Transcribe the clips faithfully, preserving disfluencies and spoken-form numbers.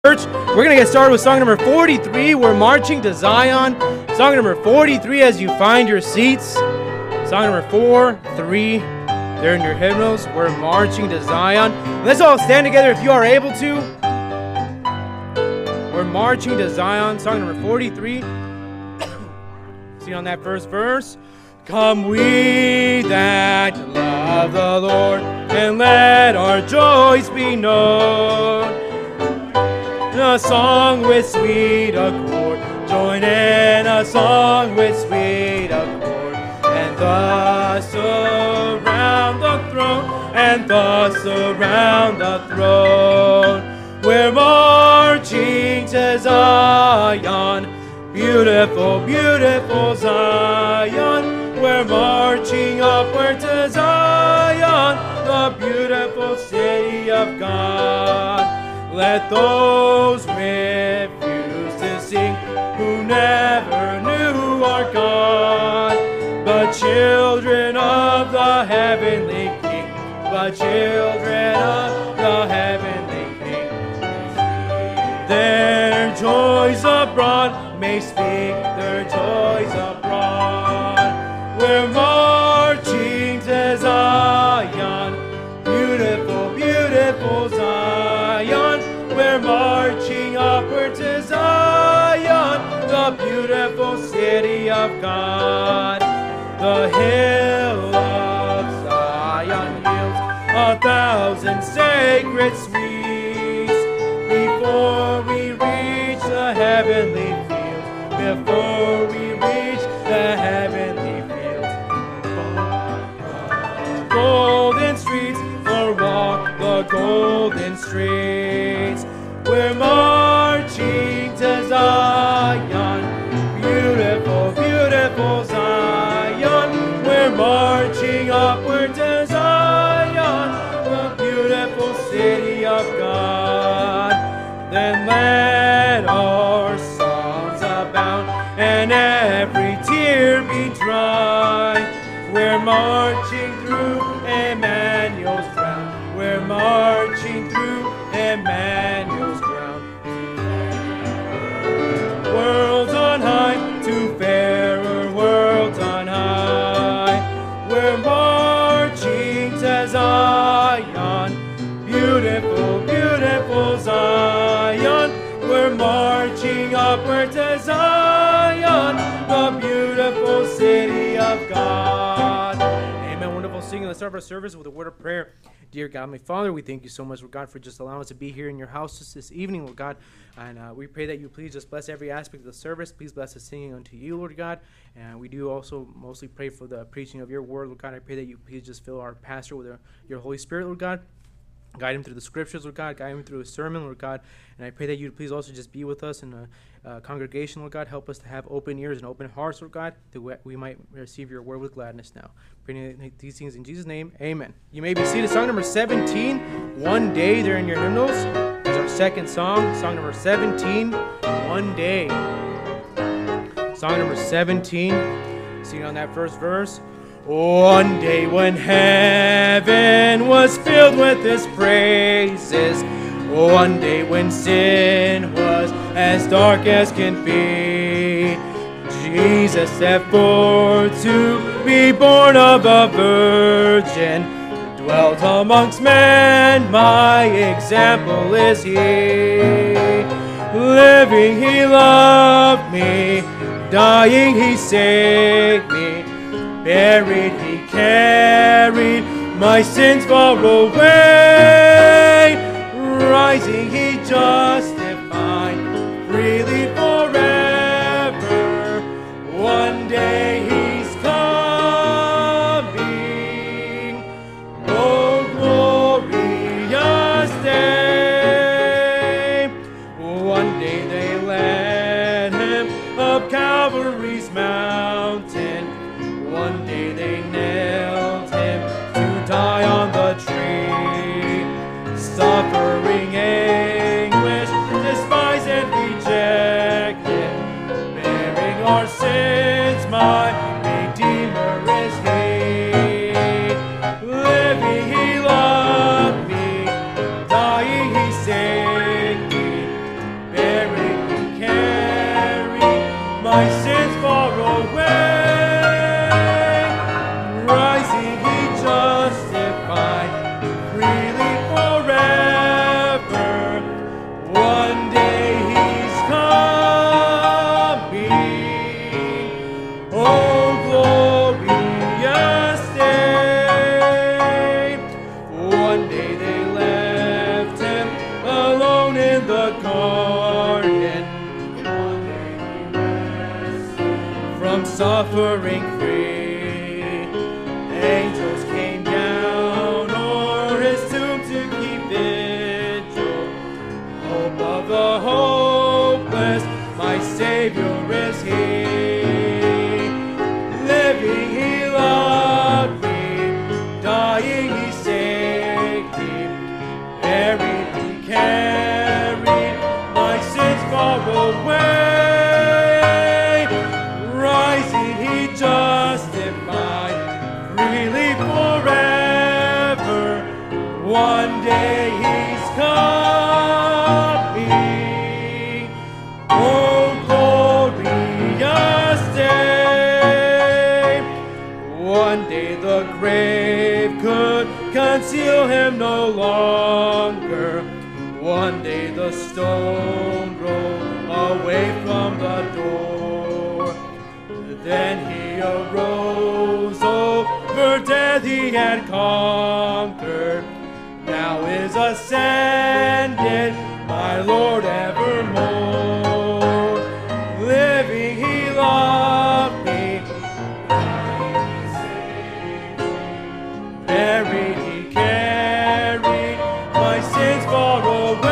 Church. We're going to get started with song number forty-three. We're marching to Zion. Song number forty-three as you find your seats. Song number four, three, there in your hymnals. We're marching to Zion. Let's all stand together if you are able to. We're marching to Zion. Song number forty-three. See on that first verse. Come we that love the Lord, and let our joys be known. A song with sweet accord, join in a song with sweet accord, and thus around the throne, and thus around the throne, we're marching to Zion, beautiful, beautiful Zion, we're marching upward to Zion, the beautiful city of God. Let those refuse to sing who never knew our God, but children of the heavenly King, but children of the heavenly King. Their joys abroad may speak their joys abroad. We're marching to Zion, beautiful, beautiful Zion. We're marching upward to Zion, the beautiful city of God. The hill of Zion yields a thousand sacred sweets before we reach the heavenly fields, before we reach the heavenly fields. Golden streets, or walk the golden streets. We're marching to Zion, beautiful, beautiful Zion. We're marching upward to Zion, the beautiful city of God. Then let our songs abound and every tear be dry. We're marching through Emmanuel's ground. We're marching through Emmanuel's ground. Worlds on high, to fairer worlds on high. We're marching to Zion, beautiful, beautiful Zion. We're marching upward to Zion, the beautiful city of God. Amen. Wonderful singing. Let's start our service with a word of prayer. Dear God, my Father, we thank you so much, Lord God, for just allowing us to be here in your house just this evening, Lord God. And uh, we pray that you please just bless every aspect of the service. Please bless the singing unto you, Lord God. And we do also mostly pray for the preaching of your word, Lord God. I pray that you please just fill our pastor with your Holy Spirit, Lord God. Guide him through the scriptures, Lord God. Guide him through his sermon, Lord God. And I pray that you please also just be with us in the uh, congregation, Lord God. Help us to have open ears and open hearts, Lord God, that we might receive your word with gladness now. Praying these things in Jesus' name, amen. You may be seated. Song number seventeen, One Day, there in your hymnals. That's our second song. Song number seventeen, One Day. Song number seventeen, sing on that first verse. One day when heaven was filled with his praises, one day when sin was as dark as can be, Jesus stepped forth to be born of a virgin, dwelt amongst men, my example is he. Living he loved me, dying he saved me, buried he carried my sins far away, rising he justified freely forever. One day he's coming, oh glorious day. One day they led him up Calvary's mountain. One day they nailed him to die on the tree, suffering anguish, despised and rejected, bearing our sins, my Redeemer is he. Living he loved me, dying he saved me, the garden. One day he rested from suffering free. Angels came down o'er his tomb to keep vigil. Hope of the hopeless, my Savior is he. Living he loved me, dying he saved me. Buried he carried my sins far away. Rising he justified freely forever. One day he's coming. Oh, glorious day. One day the grave could conceal him no longer. One day the stone rolled away from the door. Then he arose, over death he had conquered. Now is ascended, my Lord evermore. Living he loved me, buried he carried my sins far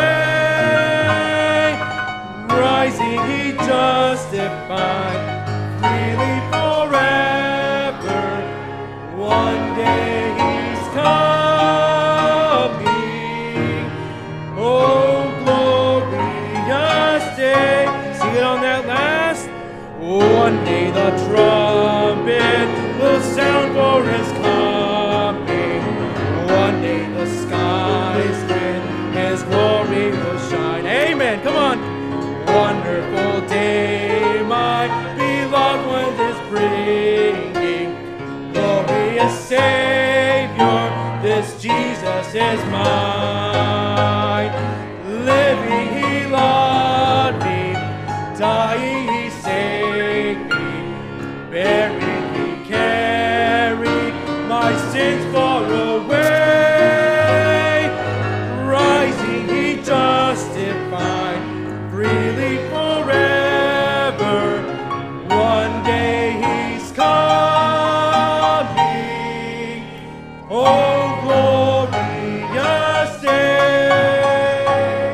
away. Rising he justified freely forever. One day he's coming. Oh, glorious day. Sing it on that last. One day the trumpet will sound for his coming. One day the skies in his glory will shine. Amen. Come on. Wonderful day, my beloved one is bringing. Glorious Savior, this Jesus is mine. Living he loved me, dying he saved me. Buried he carried my sins far away. Rising he justified freely forever. One day he's coming. Oh, glorious day.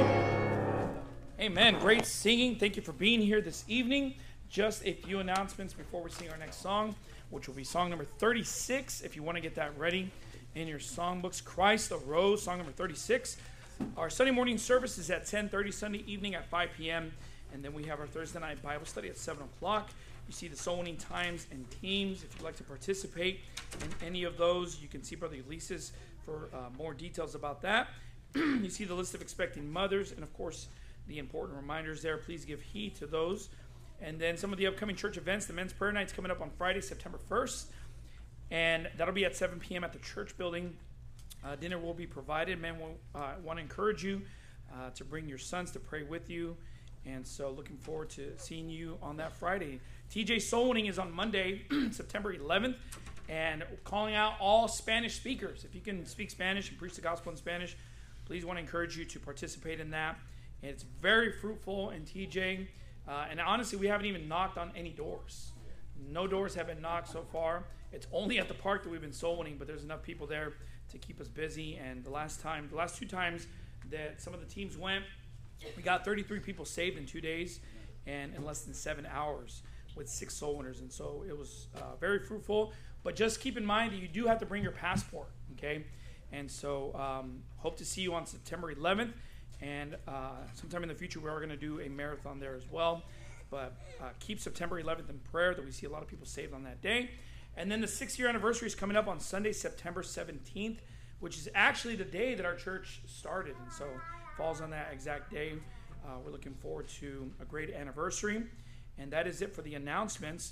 Amen. Great singing. Thank you for being here this evening. Just a few announcements before we sing our next song, which will be song number thirty-six. If you want to get that ready in your songbooks, Christ Arose, song number thirty-six. Our Sunday morning service is at ten thirty, Sunday evening at five p.m. And then we have our Thursday night Bible study at seven o'clock. You see the soul winning times and teams. If you'd like to participate in any of those, you can see Brother Elise's for uh, more details about that. You see the list of expecting mothers, and of course, the important reminders there. Please give heed to those. And then some of the upcoming church events. The men's prayer night's coming up on Friday, September first. And that'll be at seven p.m. at the church building. Uh, dinner will be provided. Men will uh, want to encourage you uh, to bring your sons to pray with you. And so looking forward to seeing you on that Friday. T J Soul Winning is on Monday, September eleventh. And calling out all Spanish speakers. If you can speak Spanish and preach the gospel in Spanish, please want to encourage you to participate in that. And it's very fruitful in T J. Uh, and honestly, we haven't even knocked on any doors. No doors have been knocked so far. It's only at the park that we've been soul winning, but there's enough people there to keep us busy. And the last time, the last two times that some of the teams went, we got thirty-three people saved in two days and in less than seven hours with six soul winners. And so it was uh, very fruitful. But just keep in mind that you do have to bring your passport, okay? And so um, hope to see you on September eleventh. And uh, sometime in the future, we are going to do a marathon there as well. But uh, keep September eleventh in prayer that we see a lot of people saved on that day. And then the six-year anniversary is coming up on Sunday, September seventeenth, which is actually the day that our church started. And so it falls on that exact day. Uh, we're looking forward to a great anniversary. And that is it for the announcements.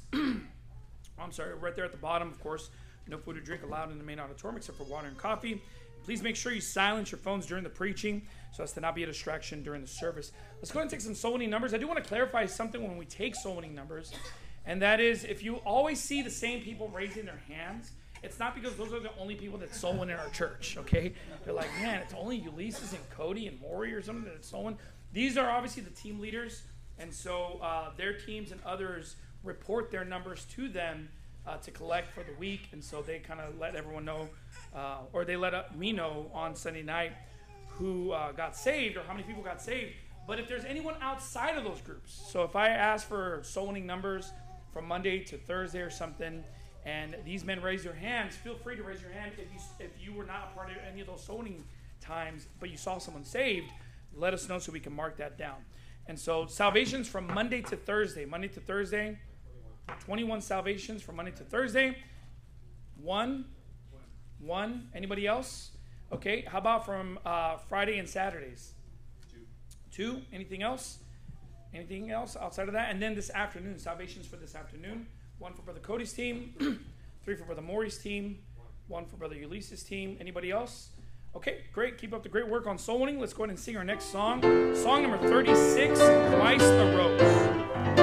I'm sorry, right there at the bottom, of course, no food or drink allowed in the main auditorium except for water and coffee. Please make sure you silence your phones during the preaching so as to not be a distraction during the service. Let's go ahead and take some soul winning numbers. I do want to clarify something when we take soul winning numbers, and that is if you always see the same people raising their hands, it's not because those are the only people that soul win in our church, okay? They're like, man, it's only Ulysses and Cody and Maury or something that soul win. these are obviously the team leaders, and so uh, their teams and others report their numbers to them uh, to collect for the week, and so they kind of let everyone know, uh, or they let uh, me know on Sunday night who uh, got saved or how many people got saved. But if there's anyone outside of those groups, so if I ask for soul winning numbers from Monday to Thursday or something, and these men raise their hands, feel free to raise your hand if you if you were not a part of any of those soul winning times, but you saw someone saved, let us know so we can mark that down. And so salvations from Monday to Thursday. Monday to Thursday, twenty-one salvations from Monday to Thursday. One. One. Anybody else? Okay. How about from uh, Friday and Saturdays? Two. Anything else? Anything else outside of that? And then this afternoon, salvations for this afternoon. One for Brother Cody's team. Three for Brother Maury's team. One for Brother Ulysses' team. Anybody else? Okay, great. Keep up the great work on soul winning. Let's go ahead and sing our next song. Song number thirty-six, Christ Arose.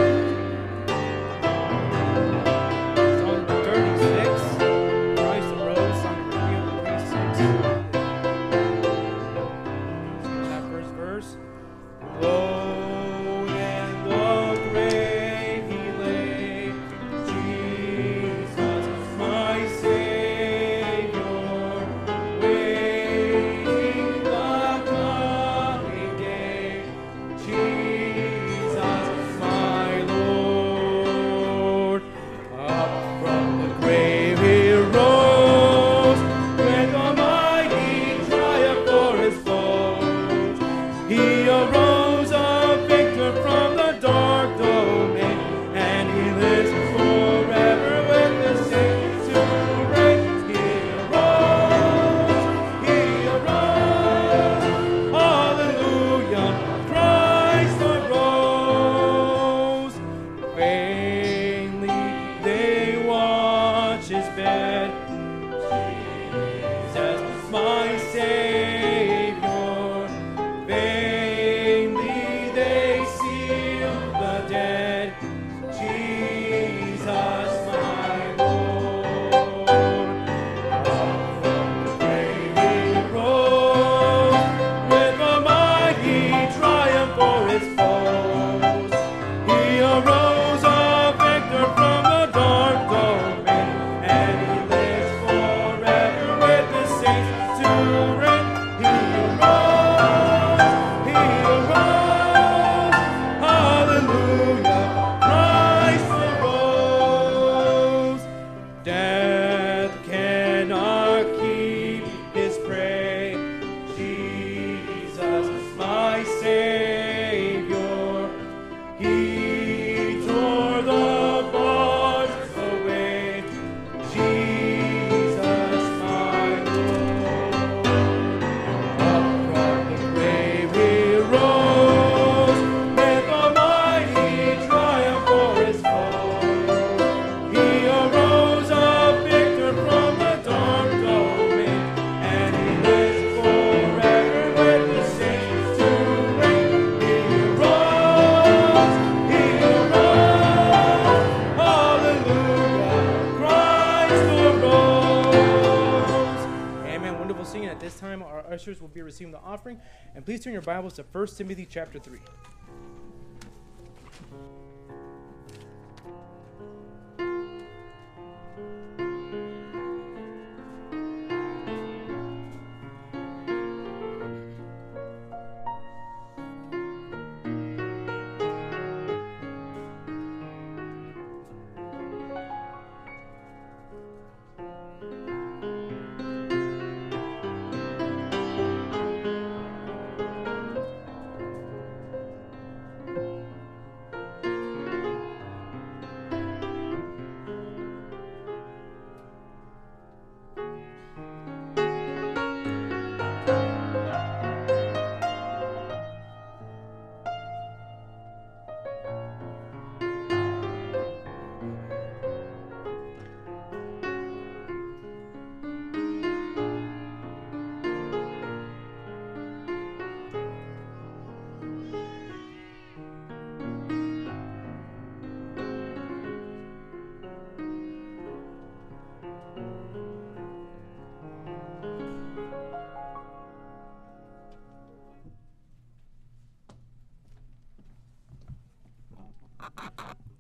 Will be receiving the offering, and please turn your Bibles to First Timothy chapter three.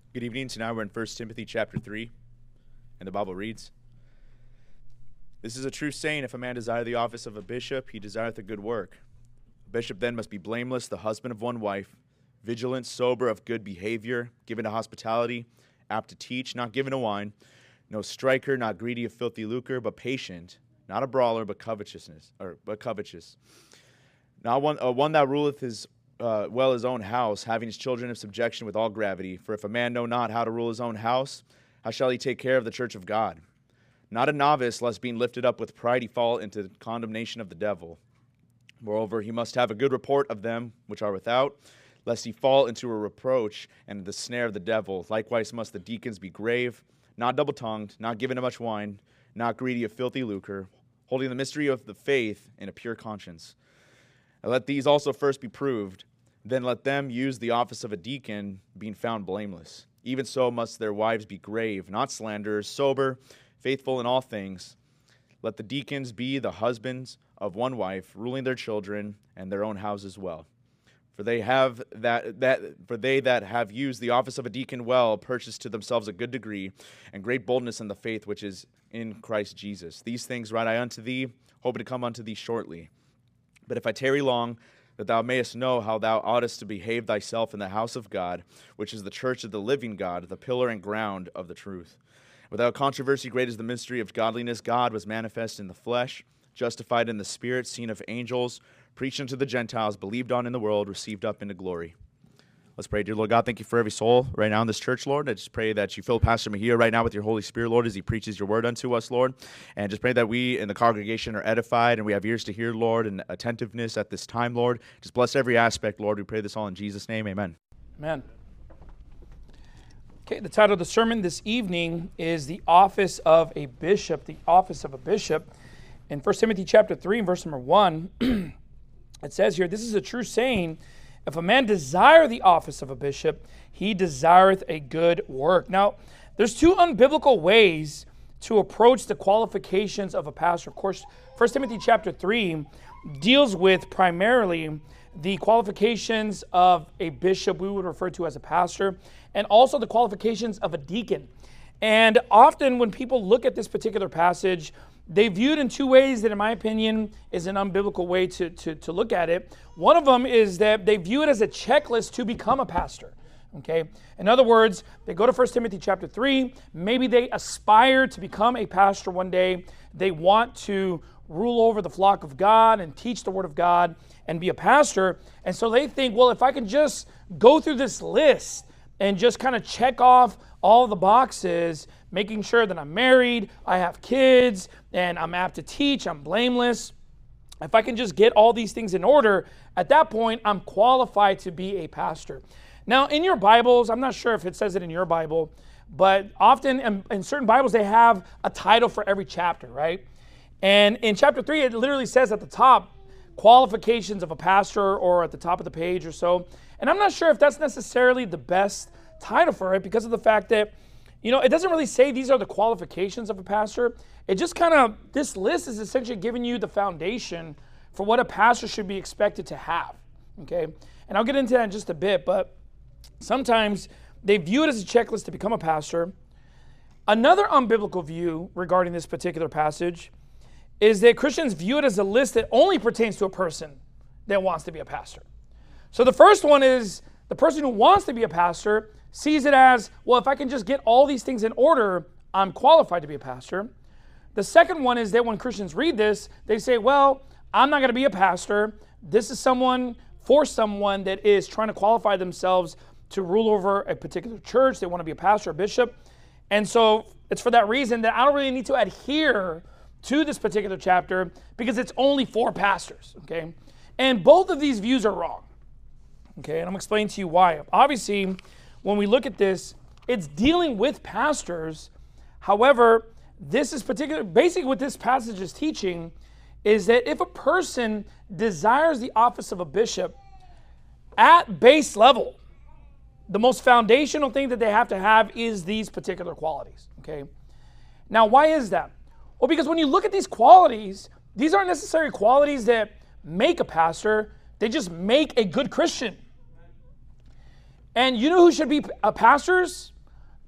Good evening. Tonight we're in First Timothy chapter three, and the Bible reads, "This is a true saying, if a man desire the office of a bishop, he desireth a good work. A bishop then must be blameless, the husband of one wife, vigilant, sober, of good behavior, given to hospitality, apt to teach, not given to wine, no striker, not greedy of filthy lucre, but patient, not a brawler, but covetousness, or but covetous. Not one, uh, one that ruleth his Uh, well his own house, having his children in subjection with all gravity. For if a man know not how to rule his own house, how shall he take care of the church of God? Not a novice, lest being lifted up with pride he fall into condemnation of the devil. Moreover, he must have a good report of them which are without, lest he fall into a reproach and the snare of the devil. Likewise must the deacons be grave, not double-tongued, not given to much wine, not greedy of filthy lucre, holding the mystery of the faith in a pure conscience. And let these also first be proved, then let them use the office of a deacon, being found blameless. Even so must their wives be grave, not slanderers, sober, faithful in all things. Let the deacons be the husbands of one wife, ruling their children and their own houses well. For they have that that for they that have used the office of a deacon well purchased to themselves a good degree and great boldness in the faith which is in Christ Jesus. These things write I unto thee, hoping to come unto thee shortly. But if I tarry long, that thou mayest know how thou oughtest to behave thyself in the house of God, which is the church of the living God, the pillar and ground of the truth. Without controversy, great is the mystery of godliness. God was manifest in the flesh, justified in the spirit, seen of angels, preached unto the Gentiles, believed on in the world, received up into glory." Let's pray. Dear Lord God, thank you for every soul right now in this church, Lord. I just pray that you fill Pastor Mejia right now with your Holy Spirit, Lord, as he preaches your word unto us, Lord. And just pray that we in the congregation are edified and we have ears to hear, Lord, and attentiveness at this time, Lord. Just bless every aspect, Lord. We pray this all in Jesus' name. Amen. Amen. Okay, the title of the sermon this evening is The Office of a Bishop, the Office of a Bishop. In First Timothy chapter three, and verse number one, it says here, "This is a true saying, if a man desire the office of a bishop, he desireth a good work." Now, there's two unbiblical ways to approach the qualifications of a pastor. Of course, First Timothy chapter three deals with primarily the qualifications of a bishop, we would refer to as a pastor, and also the qualifications of a deacon. And often when people look at this particular passage, they view it in two ways that, in my opinion, is an unbiblical way to, to, to look at it. One of them is that they view it as a checklist to become a pastor. Okay? In other words, they go to First Timothy chapter three, maybe they aspire to become a pastor one day. They want to rule over the flock of God and teach the word of God and be a pastor. And so they think, well, if I can just go through this list and just kind of check off all the boxes, making sure that I'm married, I have kids, and I'm apt to teach, I'm blameless. If I can just get all these things in order, at that point, I'm qualified to be a pastor. Now, in your Bibles, I'm not sure if it says it in your Bible, but often in, in certain Bibles, they have a title for every chapter, right? And in chapter three, it literally says at the top, qualifications of a pastor, or at the top of the page or so. And I'm not sure if that's necessarily the best title for it, because of the fact that, you know, it doesn't really say these are the qualifications of a pastor. It just kind of, this list is essentially giving you the foundation for what a pastor should be expected to have, okay? And I'll get into that in just a bit, but sometimes they view it as a checklist to become a pastor. Another unbiblical view regarding this particular passage is that Christians view it as a list that only pertains to a person that wants to be a pastor. So the first one is the person who wants to be a pastor sees it as, well, if I can just get all these things in order, I'm qualified to be a pastor. The second one is that when Christians read this, they say, well, I'm not going to be a pastor. This is someone, for someone that is trying to qualify themselves to rule over a particular church. They want to be a pastor or bishop. And so it's for that reason that I don't really need to adhere to this particular chapter because it's only for pastors, okay? And both of these views are wrong, okay? And I'm explaining to you why. Obviously, when we look at this, it's dealing with pastors. However, this is particular, basically what this passage is teaching is that if a person desires the office of a bishop at base level, the most foundational thing that they have to have is these particular qualities, okay? Now, why is that? Well, because when you look at these qualities, these aren't necessarily qualities that make a pastor, they just make a good Christian. And you know who should be uh, pastors?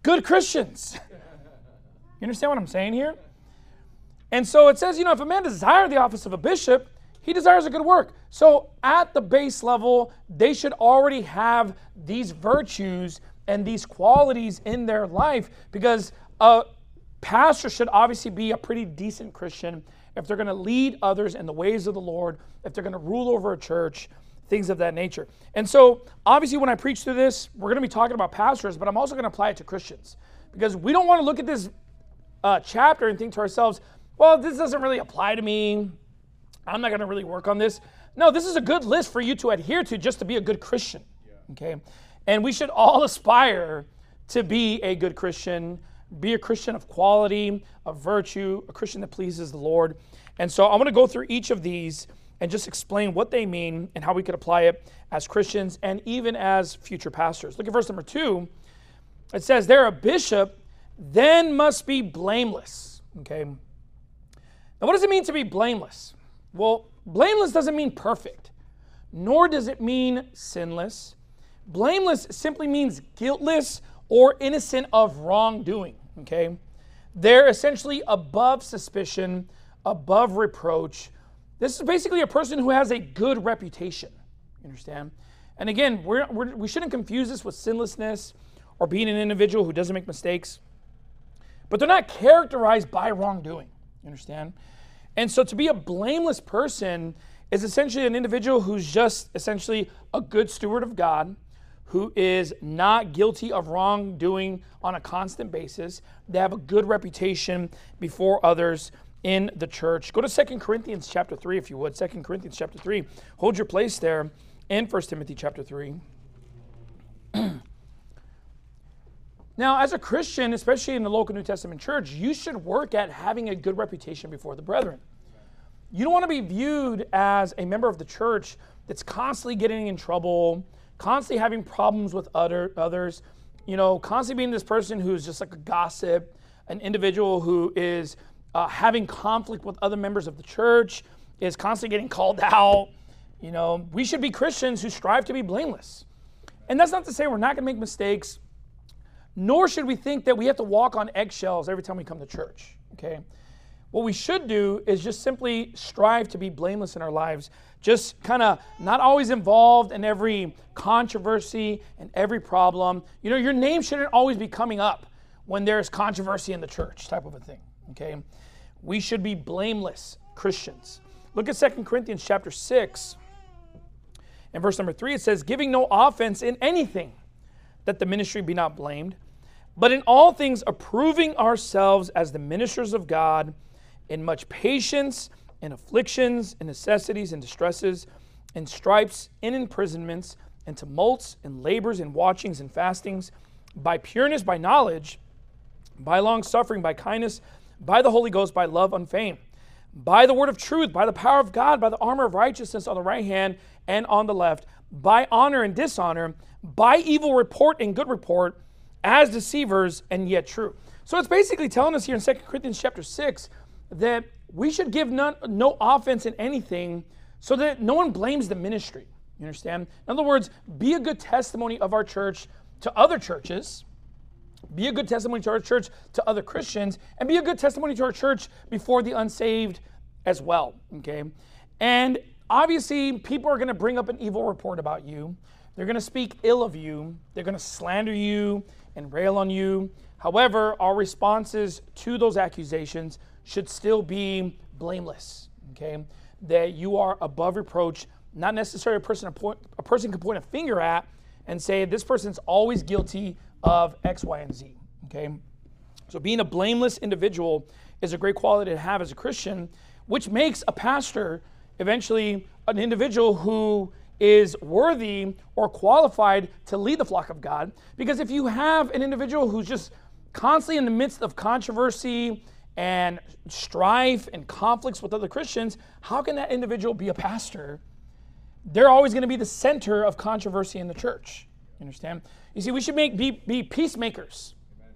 good Christians. You understand what I'm saying here? And so it says, you know, if a man desire the office of a bishop, he desires a good work. So at the base level, they should already have these virtues and these qualities in their life, because a pastor should obviously be a pretty decent Christian if they're going to lead others in the ways of the Lord, if they're going to rule over a church, things of that nature. And so obviously when I preach through this, we're going to be talking about pastors, but I'm also going to apply it to Christians, because we don't want to look at this uh, chapter and think to ourselves, well, this doesn't really apply to me. I'm not going to really work on this. No, this is a good list for you to adhere to just to be a good Christian. Yeah. Okay? And we should all aspire to be a good Christian, be a Christian of quality, of virtue, a Christian that pleases the Lord. And so I'm going to go through each of these and just explain what they mean and how we could apply it as Christians and even as future pastors. Look at verse number two. It says, there a bishop then must be blameless. Okay? Now what does it mean to be blameless? Well, blameless doesn't mean perfect, nor does it mean sinless. Blameless simply means guiltless or innocent of wrongdoing, okay? They're essentially above suspicion, above reproach. This is basically a person who has a good reputation, you understand? And again, we're, we're, we shouldn't confuse this with sinlessness or being an individual who doesn't make mistakes, but they're not characterized by wrongdoing, you understand? And so to be a blameless person is essentially an individual who's just essentially a good steward of God, who is not guilty of wrongdoing on a constant basis. They have a good reputation before others in the church. Go to Second Corinthians chapter three, if you would. Second Corinthians chapter three. Hold your place there in First Timothy chapter three. Now, as a Christian, especially in the local New Testament church, you should work at having a good reputation before the brethren. You don't want to be viewed as a member of the church that's constantly getting in trouble, constantly having problems with other others, you know, constantly being this person who's just like a gossip, an individual who is uh, having conflict with other members of the church, is constantly getting called out. You know, we should be Christians who strive to be blameless. And that's not to say we're not going to make mistakes, nor should we think that we have to walk on eggshells every time we come to church, okay? What we should do is just simply strive to be blameless in our lives, just kind of not always involved in every controversy and every problem. You know, your name shouldn't always be coming up when there's controversy in the church, type of a thing, okay? We should be blameless Christians. Look at Second Corinthians chapter six. In verse number three, it says, giving no offense in anything, that the ministry be not blamed, but in all things approving ourselves as the ministers of God, in much patience, in afflictions, in necessities, in distresses, in stripes, in imprisonments, in tumults, in labors, in watchings, in fastings, by pureness, by knowledge, by long suffering, by kindness, by the Holy Ghost, by love unfeigned, by the word of truth, by the power of God, by the armor of righteousness on the right hand and on the left, by honor and dishonor, by evil report and good report, as deceivers and yet true. So it's basically telling us here in Second Corinthians chapter six that we should give none, no offense in anything so that no one blames the ministry. You understand? In other words, be a good testimony of our church to other churches, be a good testimony to our church to other Christians, and be a good testimony to our church before the unsaved as well, okay? And obviously, people are going to bring up an evil report about you. They're going to speak ill of you. They're going to slander you and rail on you. However, our responses to those accusations should still be blameless, okay? That you are above reproach, not necessarily a person a, point, a person can point a finger at and say this person's always guilty of X, Y, and Z, okay? So being a blameless individual is a great quality to have as a Christian, which makes a pastor eventually an individual who is worthy or qualified to lead the flock of God. Because if you have an individual who's just constantly in the midst of controversy and strife and conflicts with other Christians, how can that individual be a pastor? They're always going to be the center of controversy in the church. You understand? You see, we should make be, be peacemakers,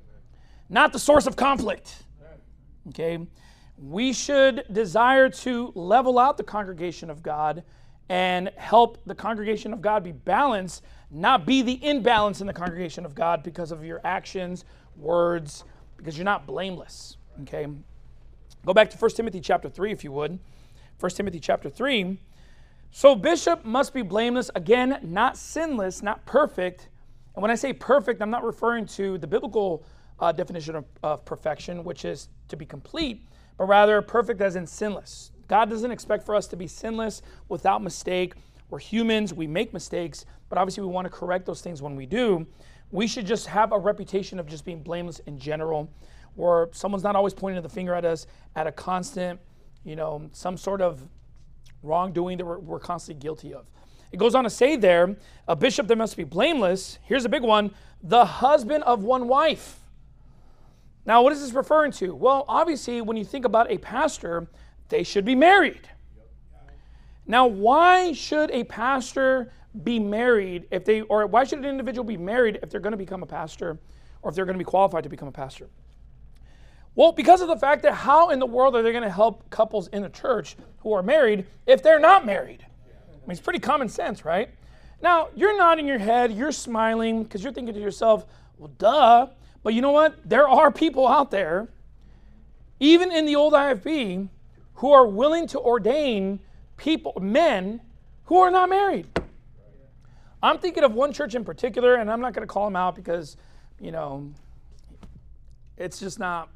not the source of conflict. Okay? We should desire to level out the congregation of God and help the congregation of God be balanced, not be the imbalance in the congregation of God because of your actions, words, because you're not blameless. Okay? Go back to First Timothy chapter three, if you would. First Timothy chapter three. So bishop must be blameless, again, not sinless, not perfect. And when I say perfect, I'm not referring to the biblical uh, definition of, of perfection, which is to be complete, but rather perfect as in sinless. God doesn't expect for us to be sinless, without mistake. We're humans, we make mistakes, but obviously we want to correct those things when we do. We should just have a reputation of just being blameless in general, where someone's not always pointing the finger at us at a constant, you know, some sort of wrongdoing that we're, we're constantly guilty of. It goes on to say there, a bishop that must be blameless. Here's a big one, the husband of one wife. Now, what is this referring to? Well, obviously, when you think about a pastor, they should be married. Now, why should a pastor be married if they, or why should an individual be married if they're going to become a pastor, or if they're going to be qualified to become a pastor? Well, because of the fact that how in the world are they going to help couples in the church who are married if they're not married? I mean, it's pretty common sense, right? Now, you're nodding your head, you're smiling, because you're thinking to yourself, well, duh. But you know what? There are people out there, even in the old I F B, who are willing to ordain people, men, who are not married. I'm thinking of one church in particular, and I'm not going to call them out because, you know, it's just not,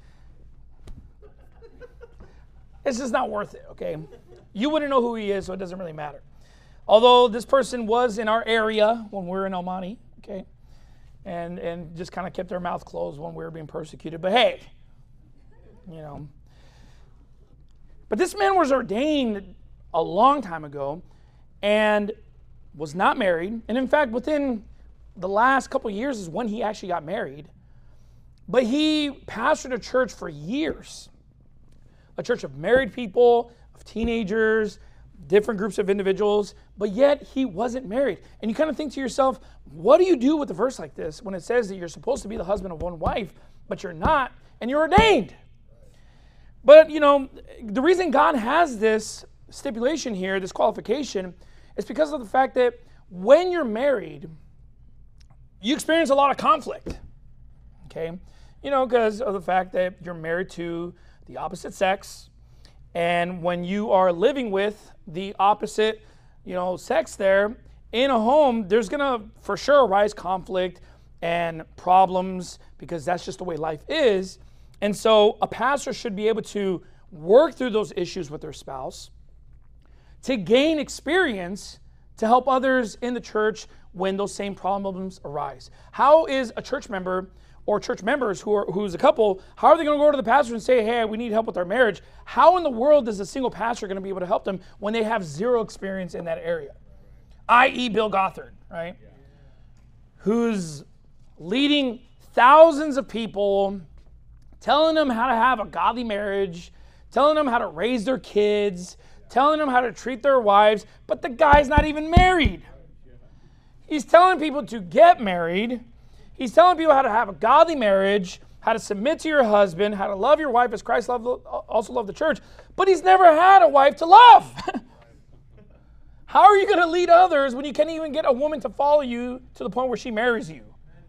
it's just not worth it, okay? You wouldn't know who he is, so it doesn't really matter. Although this person was in our area when we were in El Monte, okay? And, and just kind of kept their mouth closed when we were being persecuted. But hey, you know. But this man was ordained a long time ago and was not married. And in fact, within the last couple of years is when he actually got married. But he pastored a church for years. A church of married people, of teenagers, different groups of individuals, but yet he wasn't married. And you kind of think to yourself, what do you do with a verse like this when it says that you're supposed to be the husband of one wife, but you're not, and you're ordained? But, you know, the reason God has this stipulation here, this qualification, is because of the fact that when you're married, you experience a lot of conflict, okay? You know, because of the fact that you're married to the opposite sex, and when you are living with the opposite, you know, sex there in a home, there's gonna for sure arise conflict and problems because that's just the way life is. And so a pastor should be able to work through those issues with their spouse to gain experience to help others in the church when those same problems arise. How is a church member or church members who are who's a couple, how are they going to go to the pastor and say, hey, we need help with our marriage? How in the world is a single pastor going to be able to help them when they have zero experience in that area? that is. Bill Gothard, right? Yeah. Who's leading thousands of people, telling them how to have a godly marriage, telling them how to raise their kids, telling them how to treat their wives, but the guy's not even married. He's telling people to get married. He's telling people how to have a godly marriage, how to submit to your husband, how to love your wife as Christ loved, also loved the church, but he's never had a wife to love. How are you going to lead others when you can't even get a woman to follow you to the point where she marries you?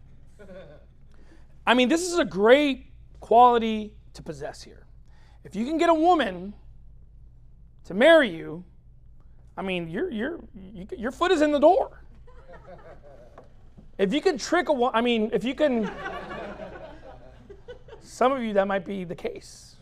I mean, this is a great quality to possess here. If you can get a woman to marry you, I mean, your your your foot is in the door. If you can trick a woman, I mean, if you can, some of you, that might be the case.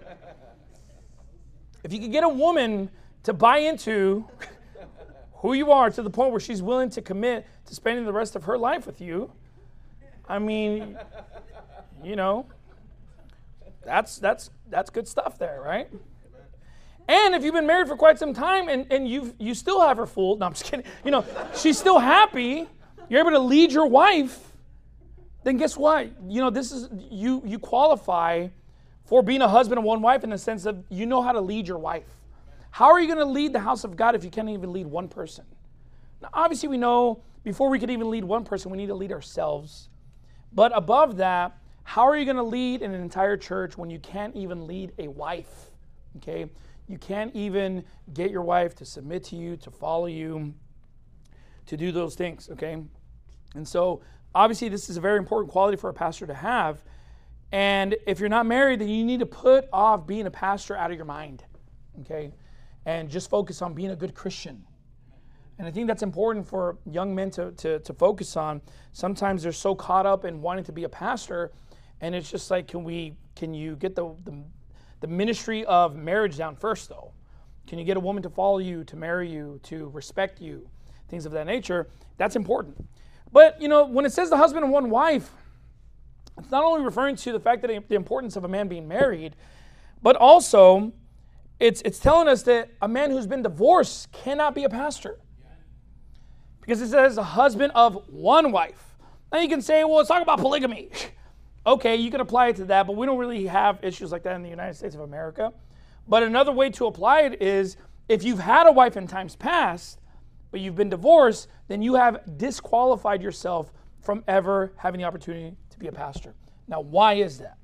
If you can get a woman to buy into who you are to the point where she's willing to commit to spending the rest of her life with you, I mean, you know, that's that's that's good stuff there, right? And if you've been married for quite some time and, and you you still have her fooled, no, I'm just kidding, you know, she's still happy, you're able to lead your wife, then guess what? You know, this is, you you qualify for being a husband of one wife in the sense that you know how to lead your wife. How are you going to lead the house of God if you can't even lead one person? Now, obviously, we know before we could even lead one person, we need to lead ourselves. But above that, how are you going to lead an entire church when you can't even lead a wife? Okay? You can't even get your wife to submit to you, to follow you, to do those things, okay? And so obviously this is a very important quality for a pastor to have. And if you're not married, then you need to put off being a pastor out of your mind, okay? And just focus on being a good Christian. And I think that's important for young men to, to, to focus on. Sometimes they're so caught up in wanting to be a pastor, and it's just like, can we, can you get the, the, the ministry of marriage down first, though? Can you get a woman to follow you, to marry you, to respect you, things of that nature? That's important. But, you know, when it says the husband and one wife, it's not only referring to the fact that the importance of a man being married, but also it's, it's telling us that a man who's been divorced cannot be a pastor. Because it says a husband of one wife. Now you can say, well, let's talk about polygamy. Okay, you can apply it to that, but we don't really have issues like that in the United States of America. But another way to apply it is if you've had a wife in times past, but you've been divorced, then you have disqualified yourself from ever having the opportunity to be a pastor. Now, why is that?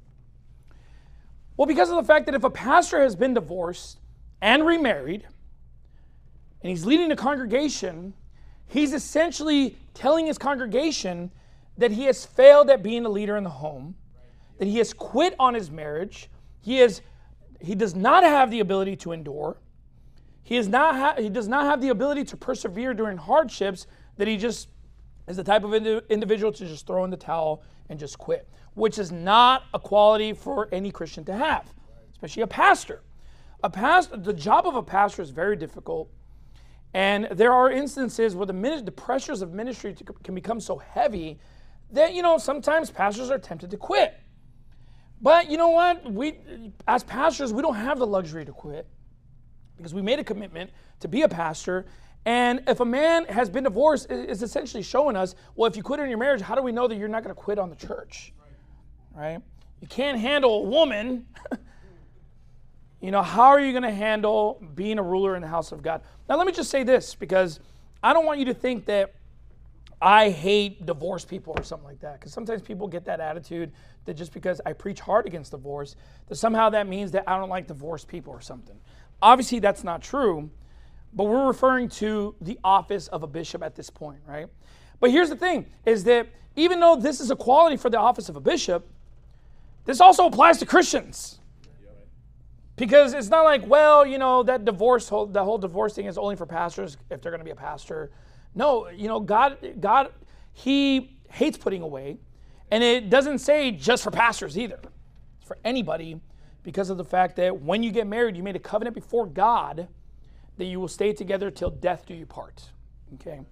Well, because of the fact that if a pastor has been divorced and remarried, and he's leading a congregation, he's essentially telling his congregation that he has failed at being a leader in the home, that he has quit on his marriage, he is, he does not have the ability to endure, he, is not ha- he does not have the ability to persevere during hardships, that he just is the type of indi- individual to just throw in the towel and just quit, which is not a quality for any Christian to have, especially a pastor. A pastor, the job of a pastor is very difficult. And there are instances where the, min- the pressures of ministry to, can become so heavy that, you know, sometimes pastors are tempted to quit. But you know what? We, as pastors, we don't have the luxury to quit because we made a commitment to be a pastor. And if a man has been divorced, it's essentially showing us, well, if you quit in your marriage, how do we know that you're not going to quit on the church? Right? You can't handle a woman. You know, how are you going to handle being a ruler in the house of God? Now, let me just say this, because I don't want you to think that I hate divorced people or something like that, because sometimes people get that attitude that just because I preach hard against divorce, that somehow that means that I don't like divorced people or something. Obviously, that's not true, but we're referring to the office of a bishop at this point, right? But here's the thing, is that even though this is a quality for the office of a bishop, this also applies to Christians. Because it's not like, well, you know, that divorce, whole, the whole divorce thing is only for pastors if they're going to be a pastor. No, you know, God, God, He hates putting away. And it doesn't say just for pastors either. It's for anybody, because of the fact that when you get married, you made a covenant before God that you will stay together till death do you part. Okay?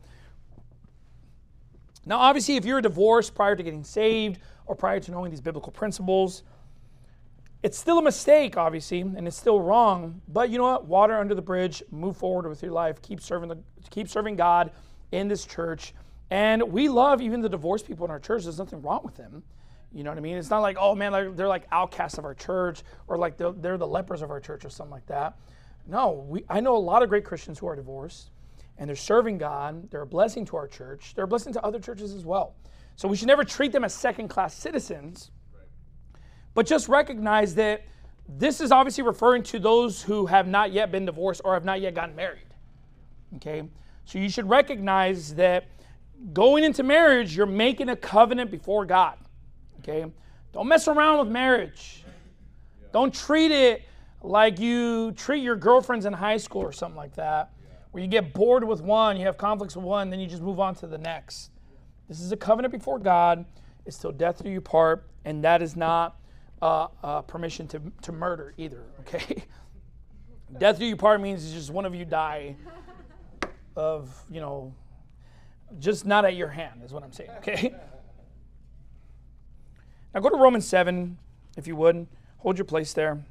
Now, obviously, if you're divorced prior to getting saved or prior to knowing these biblical principles, it's still a mistake, obviously, and it's still wrong. But you know what? Water under the bridge. Move forward with your life. Keep serving the, keep serving God in this church. And we love even the divorced people in our church. There's nothing wrong with them. You know what I mean? It's not like, oh man, they're, they're like outcasts of our church, or like they're, they're the lepers of our church or something like that. No, we, I know a lot of great Christians who are divorced, and they're serving God. They're a blessing to our church. They're a blessing to other churches as well. So we should never treat them as second-class citizens. But just recognize that this is obviously referring to those who have not yet been divorced or have not yet gotten married. Okay? So you should recognize that going into marriage, you're making a covenant before God. Okay? Don't mess around with marriage. Don't treat it like you treat your girlfriends in high school or something like that, where you get bored with one, you have conflicts with one, then you just move on to the next. This is a covenant before God. It's till death do you part, and that is not Uh, uh, permission to to murder either, okay? Death do you part means it's just one of you die of, you know, just not at your hand is what I'm saying, okay? Now go to Romans seven, if you would. Hold your place there.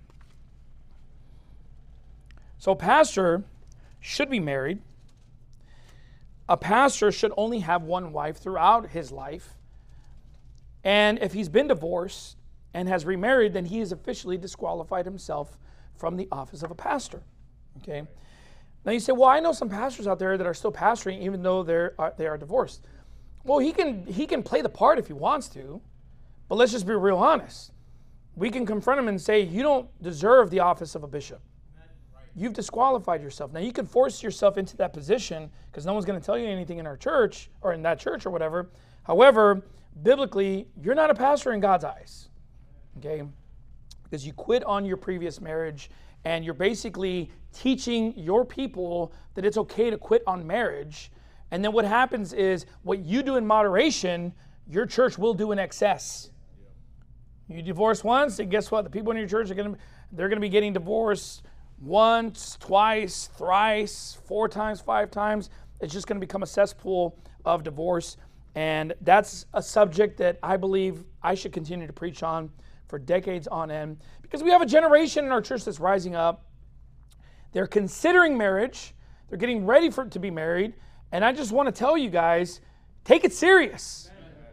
So a pastor should be married. A pastor should only have one wife throughout his life. And if he's been divorced and has remarried, then he has officially disqualified himself from the office of a pastor. Okay. Now you say, well, I know some pastors out there that are still pastoring even though they're uh, they are divorced. Well, he can he can play the part if he wants to, but let's just be real honest. We can confront him and say, you don't deserve the office of a bishop. you've disqualified yourself. Now, you can force yourself into that position because no one's going to tell you anything in our church or in that church or whatever. However, biblically, you're not a pastor in God's eyes, okay? Because you quit on your previous marriage and you're basically teaching your people that it's okay to quit on marriage. And then what happens is what you do in moderation, your church will do in excess. You divorce once, and guess what? The people in your church are going to they're going to be getting divorced once, twice, thrice, four times, five times. It's just going to become a cesspool of divorce. And that's a subject that I believe I should continue to preach on for decades on end, because we have a generation in our church that's rising up. They're considering marriage. They're getting ready for to be married. And I just want to tell you guys, take it serious.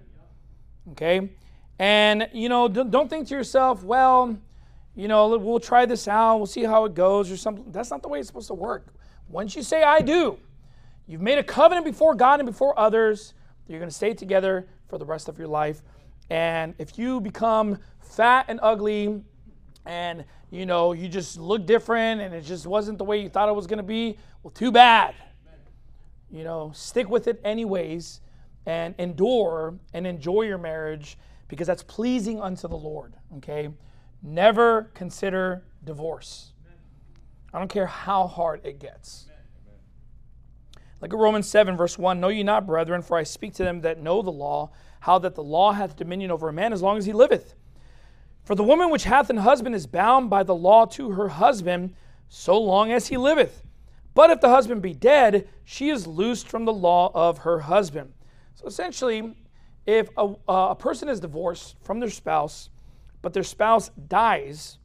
Okay? And, you know, don't think to yourself, well, you know, we'll try this out. We'll see how it goes or something. That's not the way it's supposed to work. Once you say, I do, you've made a covenant before God and before others. You're going to stay together for the rest of your life. And if you become fat and ugly and, you know, you just look different and it just wasn't the way you thought it was going to be, well, too bad. You know, stick with it anyways and endure and enjoy your marriage because that's pleasing unto the Lord, okay? Never consider divorce. I don't care how hard it gets. Look at Romans seven, verse one. Know ye not, brethren, for I speak to them that know the law, how that the law hath dominion over a man as long as he liveth. For the woman which hath an husband is bound by the law to her husband so long as he liveth. But if the husband be dead, she is loosed from the law of her husband. So essentially, if a, uh, a person is divorced from their spouse, but their spouse dies,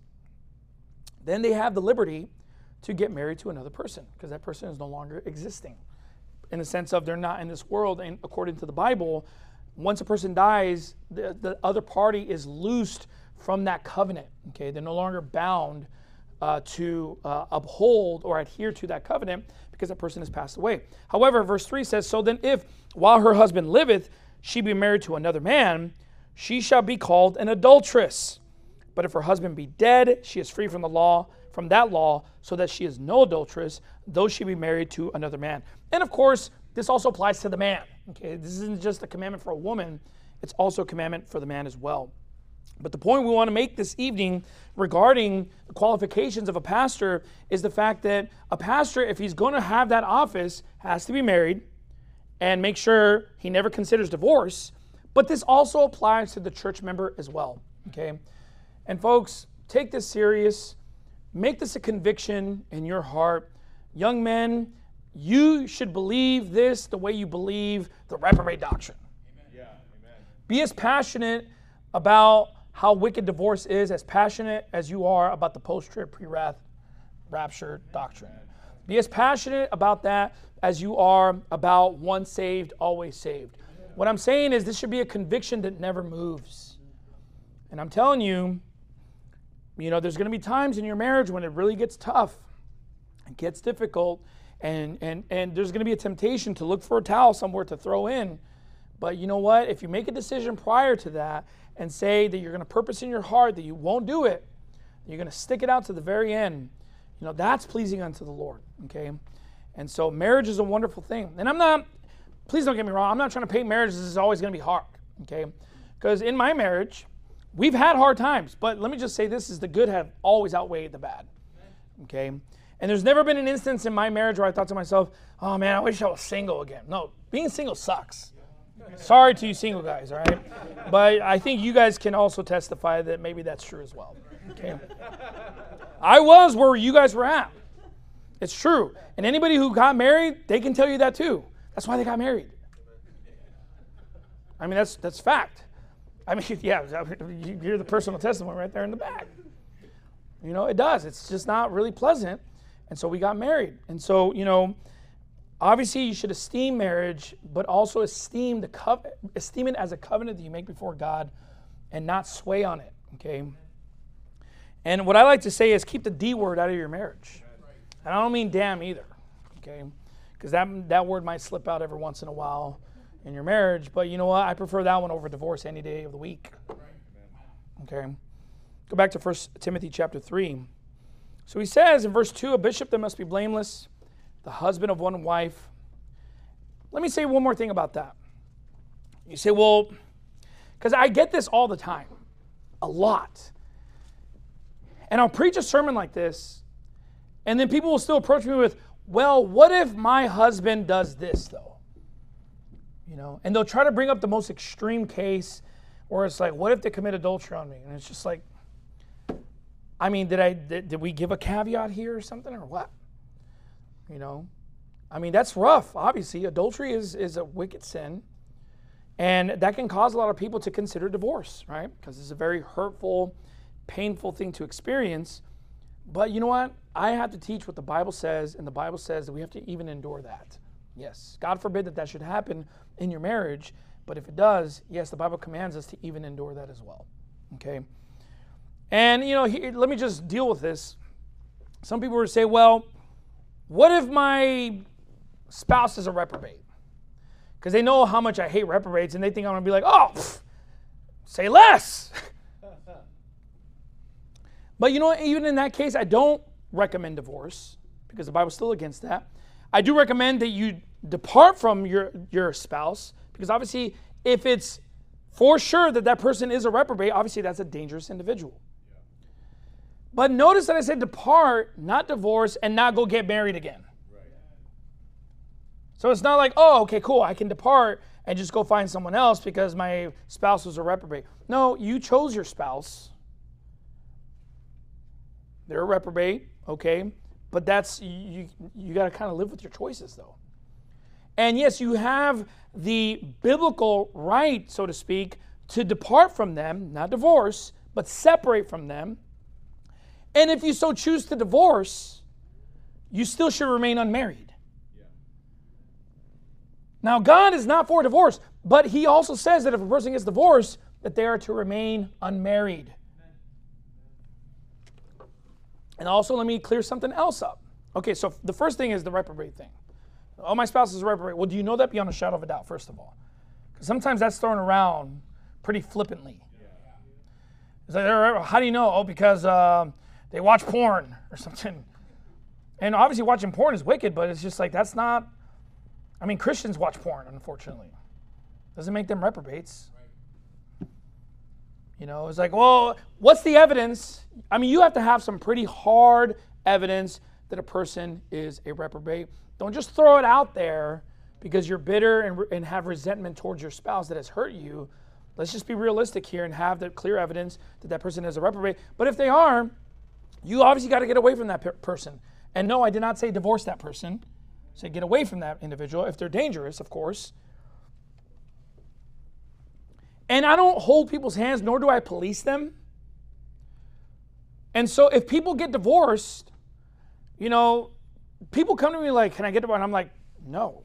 then they have the liberty to get married to another person because that person is no longer existing. In the sense of they're not in this world, and according to the Bible, once a person dies, the, the other party is loosed from that covenant. Okay, they're no longer bound uh, to uh, uphold or adhere to that covenant because that person has passed away. However, verse three says, so then if, while her husband liveth, she be married to another man, she shall be called an adulteress. But if her husband be dead, she is free from the law, from that law, so that she is no adulteress, though she be married to another man. And of course, this also applies to the man. Okay, this isn't just a commandment for a woman, it's also a commandment for the man as well. But the point we want to make this evening regarding the qualifications of a pastor is the fact that a pastor, if he's going to have that office, has to be married and make sure he never considers divorce. But this also applies to the church member as well. Okay, and folks, take this serious. Make this a conviction in your heart. Young men, you should believe this the way you believe the reprobate doctrine. Amen. Yeah, amen. Be as passionate about how wicked divorce is, as passionate as you are about the post-trib, pre-wrath, rapture doctrine. Be as passionate about that as you are about once saved, always saved. What I'm saying is this should be a conviction that never moves. And I'm telling you, you know, there's going to be times in your marriage when it really gets tough, it gets difficult, and and and there's going to be a temptation to look for a towel somewhere to throw in. But you know what? If you make a decision prior to that and say that you're going to purpose in your heart that you won't do it, you're going to stick it out to the very end, you know, that's pleasing unto the Lord, okay? And so marriage is a wonderful thing. And I'm not, please don't get me wrong, I'm not trying to paint marriage as this is always going to be hard, okay? Because in my marriage, we've had hard times, but let me just say this is the good have always outweighed the bad, okay? And there's never been an instance in my marriage where I thought to myself, oh man, I wish I was single again. No, being single sucks. Sorry to you single guys, all right? But I think you guys can also testify that maybe that's true as well, okay? I was where you guys were at. It's true. And anybody who got married, they can tell you that too. That's why they got married. I mean, that's that's fact. I mean, yeah, you hear the personal testimony right there in the back. You know, it does. It's just not really pleasant. And so we got married. And so, you know, obviously you should esteem marriage, but also esteem the cov- esteem it as a covenant that you make before God and not sway on it, okay? And what I like to say is keep the D word out of your marriage. And I don't mean damn either, okay? Because that, that word might slip out every once in a while in your marriage, but you know what? I prefer that one over divorce any day of the week, okay? Go back to First Timothy chapter three, So he says in verse two, a bishop that must be blameless, the husband of one wife. Let me say one more thing about that. You say, well, because I get this all the time, a lot. And I'll preach a sermon like this, and then people will still approach me with, well, what if my husband does this, though? You know, and they'll try to bring up the most extreme case, or it's like, what if they commit adultery on me? And it's just like, I mean, did I did, did we give a caveat here or something, or what? You know, I mean, that's rough. Obviously, adultery is is a wicked sin, and that can cause a lot of people to consider divorce, right? Because it's a very hurtful, painful thing to experience. But you know what? I have to teach what the Bible says, and the Bible says that we have to even endure that. Yes, God forbid that that should happen in your marriage, but if it does, yes, the Bible commands us to even endure that as well. Okay. And, you know, he, let me just deal with this. Some people would say, well, what if my spouse is a reprobate? Because they know how much I hate reprobates, and they think I'm going to be like, oh, pff, say less. But, you know, even in that case, I don't recommend divorce, because the Bible's still against that. I do recommend that you depart from your, your spouse, because obviously, if it's for sure that that person is a reprobate, obviously that's a dangerous individual. But notice that I said depart, not divorce, and not go get married again. Right. So it's not like, oh, okay, cool, I can depart and just go find someone else because my spouse was a reprobate. No, you chose your spouse. They're a reprobate, okay, but that's, you, you got to kind of live with your choices, though. And yes, you have the biblical right, so to speak, to depart from them, not divorce, but separate from them. And if you so choose to divorce, you still should remain unmarried. Yeah. Now, God is not for divorce, but he also says that if a person gets divorced, that they are to remain unmarried. Amen. And also, let me clear something else up. Okay, so the first thing is the reprobate thing. Oh, my spouse is a reprobate. Well, do you know that beyond a shadow of a doubt, first of all? Because sometimes that's thrown around pretty flippantly. Yeah. It's like, how do you know? Oh, because uh, they watch porn or something. And obviously watching porn is wicked, but it's just like, that's not, I mean, Christians watch porn, unfortunately. Doesn't make them reprobates. Right. You know, it's like, well, what's the evidence? I mean, you have to have some pretty hard evidence that a person is a reprobate. Don't just throw it out there because you're bitter and, and have resentment towards your spouse that has hurt you. Let's just be realistic here and have the clear evidence that that person is a reprobate. But if they are, you obviously got to get away from that per- person. And no, I did not say divorce that person. I said get away from that individual if they're dangerous, of course. And I don't hold people's hands, nor do I police them. And so if people get divorced, you know, people come to me like, can I get divorced? And I'm like, no.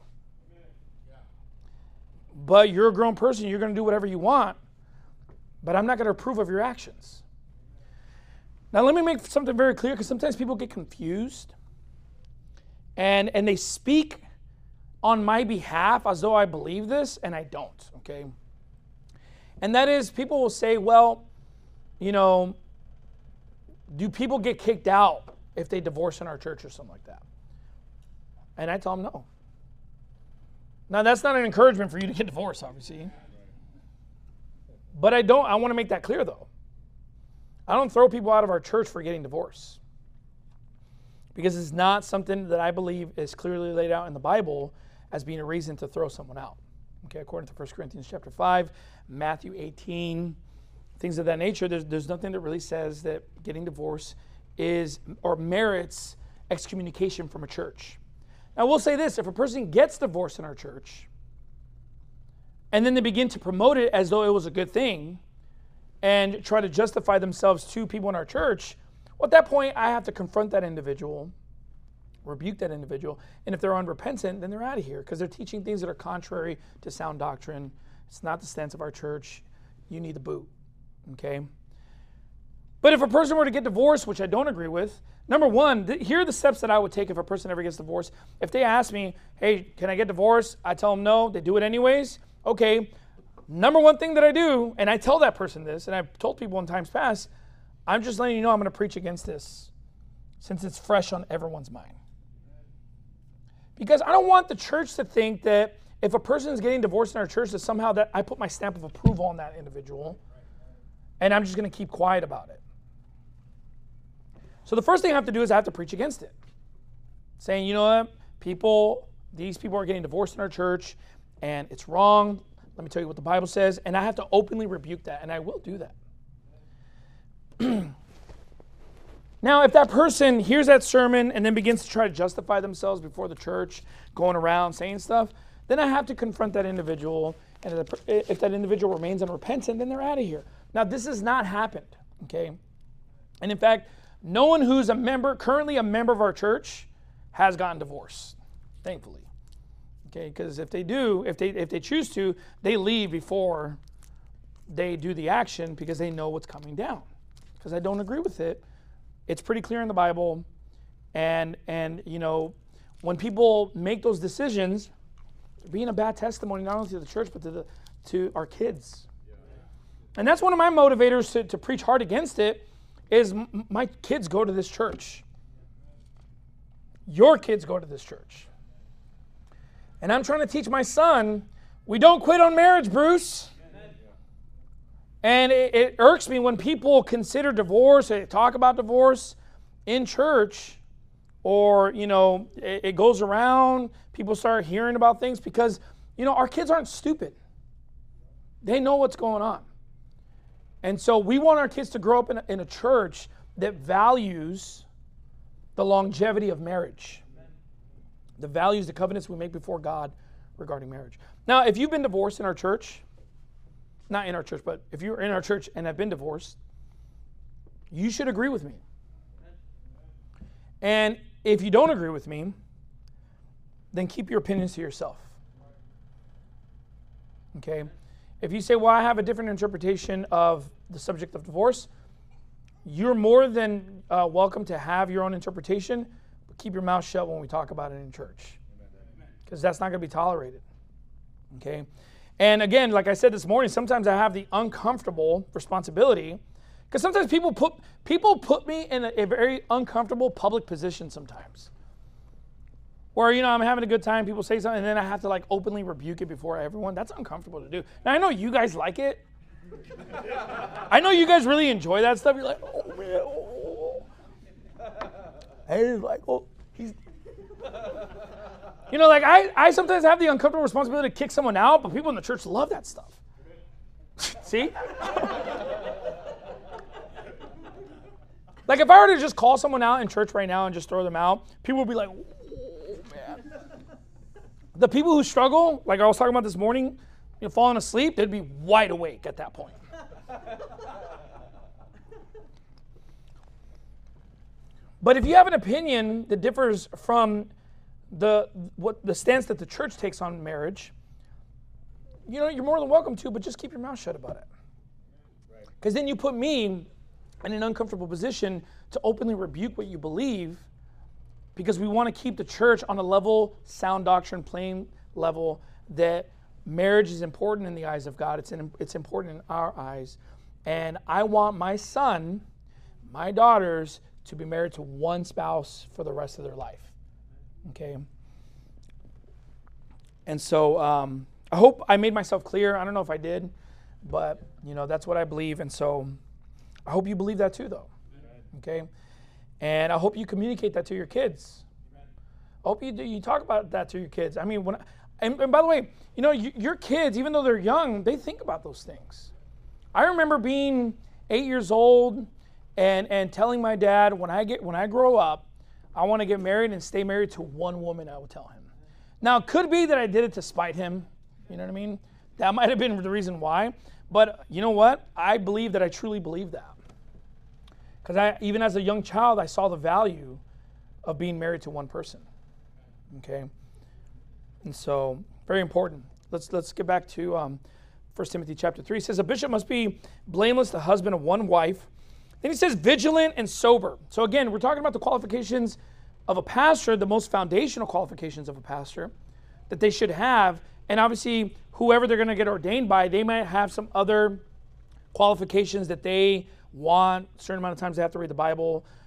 But you're a grown person. You're going to do whatever you want. But I'm not going to approve of your actions. Now, let me make something very clear, because sometimes people get confused. And, and they speak on my behalf as though I believe this, and I don't, okay? And that is, people will say, well, you know, do people get kicked out if they divorce in our church or something like that? And I tell them no. Now, that's not an encouragement for you to get divorced, obviously. But I don't, I want to make that clear, though. I don't throw people out of our church for getting divorced. Because it's not something that I believe is clearly laid out in the Bible as being a reason to throw someone out. Okay, according to First Corinthians chapter five, Matthew eighteen, things of that nature, there's, there's nothing that really says that getting divorced is or merits excommunication from a church. Now, we'll say this, if a person gets divorced in our church, and then they begin to promote it as though it was a good thing, and try to justify themselves to people in our church, well, at that point, I have to confront that individual, rebuke that individual, and if they're unrepentant, then they're out of here, because they're teaching things that are contrary to sound doctrine. It's not the stance of our church. You need the boot, okay? But if a person were to get divorced, which I don't agree with, number one, th- here are the steps that I would take if a person ever gets divorced. If they ask me, hey, can I get divorced? I tell them no. They do it anyways. Okay. Number one thing that I do, and I tell that person this, and I've told people in times past, I'm just letting you know I'm going to preach against this. since it's fresh on everyone's mind. Because I don't want the church to think that if a person is getting divorced in our church, that somehow that I put my stamp of approval on that individual, and I'm just going to keep quiet about it. So the first thing I have to do is I have to preach against it. Saying, you know what, people, these people are getting divorced in our church, and it's wrong. Let me tell you what the Bible says, and I have to openly rebuke that, and I will do that. Now, if that person hears that sermon and then begins to try to justify themselves before the church, going around saying stuff, then I have to confront that individual, and if that individual remains unrepentant, then they're out of here. Now, this has not happened, okay? And in fact, no one who's a member, currently a member of our church, has gotten divorced, thankfully. Okay, because if they do, if they if they choose to, they leave before they do the action because they know what's coming down. Because I don't agree with it. It's pretty clear in the Bible, and and you know, when people make those decisions, they're being a bad testimony not only to the church but to the to our kids. And that's one of my motivators to, to preach hard against it. Is m- my kids go to this church. Your kids go to this church. And I'm trying to teach my son, we don't quit on marriage, Bruce. And it, it irks me when people consider divorce, they talk about divorce in church, or, you know, it, it goes around, people start hearing about things because, you know, our kids aren't stupid. They know what's going on. And so we want our kids to grow up in a, in a church that values the longevity of marriage, the values, the covenants we make before God regarding marriage. Now, if you've been divorced in our church, not in our church, but if you're in our church and have been divorced, you should agree with me. And if you don't agree with me, then keep your opinions to yourself. Okay? If you say, well, I have a different interpretation of the subject of divorce, you're more than uh, welcome to have your own interpretation, but keep your mouth shut when we talk about it in church, because that's not going to be tolerated. Okay? And again, like I said this morning, sometimes I have the uncomfortable responsibility, because sometimes people put people put me in a, a very uncomfortable public position sometimes, where, you know, I'm having a good time, people say something, and then I have to like openly rebuke it before everyone. That's uncomfortable to do. Now, I know you guys like it. I know you guys really enjoy that stuff. You're like, oh, man. Oh. And it's like, oh, he's... You know, like, I, I sometimes have the uncomfortable responsibility to kick someone out, but people in the church love that stuff. See? Like, if I were to just call someone out in church right now and just throw them out, people would be like, oh, man. The people who struggle, like I was talking about this morning, you know, falling asleep, they'd be wide awake at that point. But if you have an opinion that differs from the what the stance that the church takes on marriage, you know, you're more than welcome to, but just keep your mouth shut about it. Because then you put me in an uncomfortable position to openly rebuke what you believe, because we want to keep the church on a level, sound doctrine, plain level, that marriage is important in the eyes of God. It's in, it's important in our eyes. And I want my son, my daughters, to be married to one spouse for the rest of their life. Okay? And so um, I hope I made myself clear. I don't know if I did, but, you know, that's what I believe. And so I hope you believe that too, though. Okay? And I hope you communicate that to your kids. I hope you do, you talk about that to your kids. I mean, when I, and, and by the way, you know, you, your kids, even though they're young, they think about those things. I remember being eight years old and and telling my dad, when I get when I grow up, I want to get married and stay married to one woman. I would tell him. Now, it could be that I did it to spite him. You know what I mean? That might have been the reason why. But you know what? I believe that I truly believe that. Because I, even as a young child, I saw the value of being married to one person. Okay? And so, very important. Let's let's get back to um, First Timothy chapter three. It says, a bishop must be blameless, the husband of one wife. Then he says, vigilant and sober. So again, we're talking about the qualifications of a pastor, the most foundational qualifications of a pastor that they should have. And obviously, whoever they're going to get ordained by, they might have some other qualifications that they want. A certain amount of times they have to read the Bible.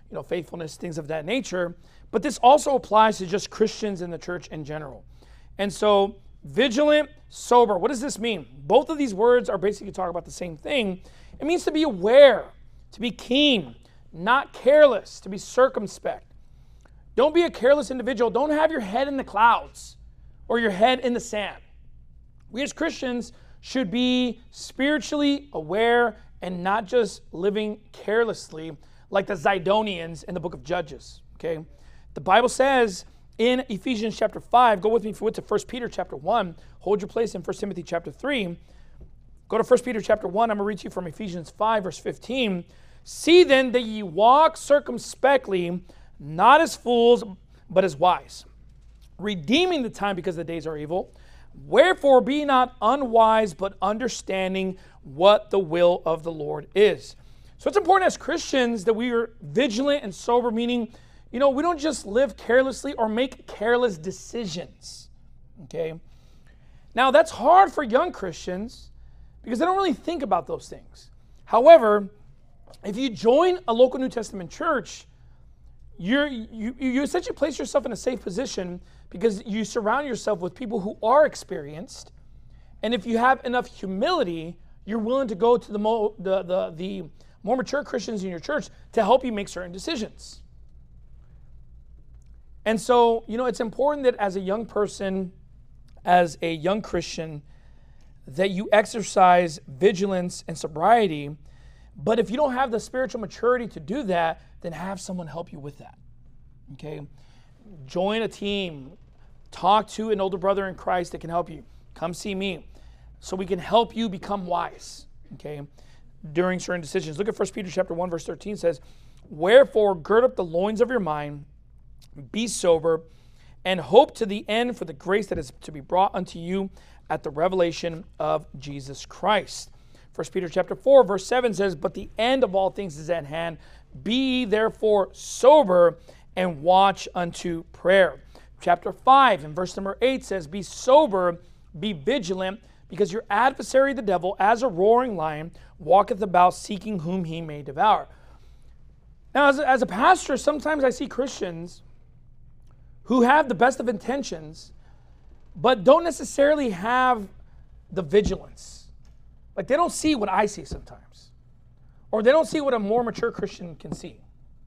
you know, faithfulness, things of that nature. But this also applies to just Christians in the church in general. And so vigilant, sober, what does this mean? Both of these words are basically talking about the same thing. It means to be aware, to be keen, not careless, to be circumspect. Don't be a careless individual. Don't have your head in the clouds or your head in the sand. We as Christians should be spiritually aware and not just living carelessly like the Zidonians in the book of Judges. Okay, the Bible says in Ephesians chapter five, go with me to First Peter chapter one, hold your place in First Timothy chapter three. Go to First Peter chapter one, I'm going to read to you from Ephesians five, verse fifteen. See then that ye walk circumspectly, not as fools, but as wise, redeeming the time because the days are evil. Wherefore be not unwise, but understanding what the will of the Lord is. So it's important as Christians that we are vigilant and sober, meaning, you know, we don't just live carelessly or make careless decisions, okay? Now, that's hard for young Christians because they don't really think about those things. However, if you join a local New Testament church, you're, you, you essentially place yourself in a safe position because you surround yourself with people who are experienced. And if you have enough humility, you're willing to go to the, mo, the, the, the more mature Christians in your church to help you make certain decisions. And so, you know, it's important that as a young person, as a young Christian, that you exercise vigilance and sobriety. But if you don't have the spiritual maturity to do that, then have someone help you with that. Okay? Join a team. Talk to an older brother in Christ that can help you. Come see me so we can help you become wise, okay, during certain decisions. Look at First Peter chapter one, verse thirteen says, wherefore gird up the loins of your mind, be sober, and hope to the end for the grace that is to be brought unto you at the revelation of Jesus Christ. First Peter chapter four, verse seven says, but the end of all things is at hand. Be ye therefore sober and watch unto prayer. Chapter five and verse number eight says, be sober, be vigilant, because your adversary the devil, as a roaring lion, walketh about seeking whom he may devour. Now, as a, as a pastor, sometimes I see Christians who have the best of intentions, but don't necessarily have the vigilance. Like, they don't see what I see sometimes. Or they don't see what a more mature Christian can see.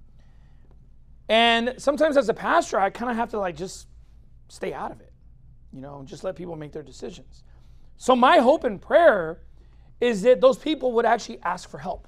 And sometimes as a pastor, I kind of have to like just stay out of it, you know, just let people make their decisions. So my hope and prayer is that those people would actually ask for help.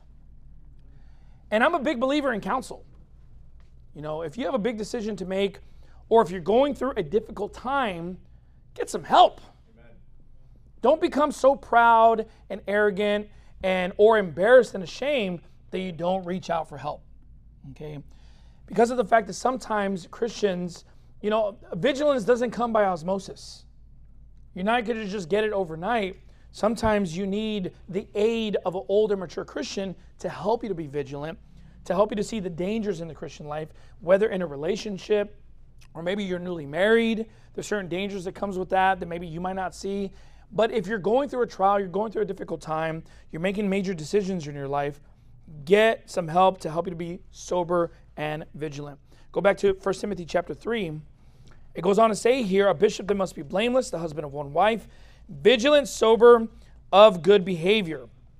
And I'm a big believer in counsel. You know, if you have a big decision to make, or if you're going through a difficult time, get some help. Amen. Don't become so proud and arrogant and or embarrassed and ashamed that you don't reach out for help. Okay? Because of the fact that sometimes Christians, you know, vigilance doesn't come by osmosis. You're not going to just get it overnight. Sometimes you need the aid of an older, mature Christian to help you to be vigilant, to help you to see the dangers in the Christian life, whether in a relationship or maybe you're newly married. There's certain dangers that comes with that that maybe you might not see. But if you're going through a trial, you're going through a difficult time, you're making major decisions in your life, get some help to help you to be sober and vigilant. Go back to First Timothy chapter three. It goes on to say here, a bishop that must be blameless, the husband of one wife, vigilant, sober, of good behavior.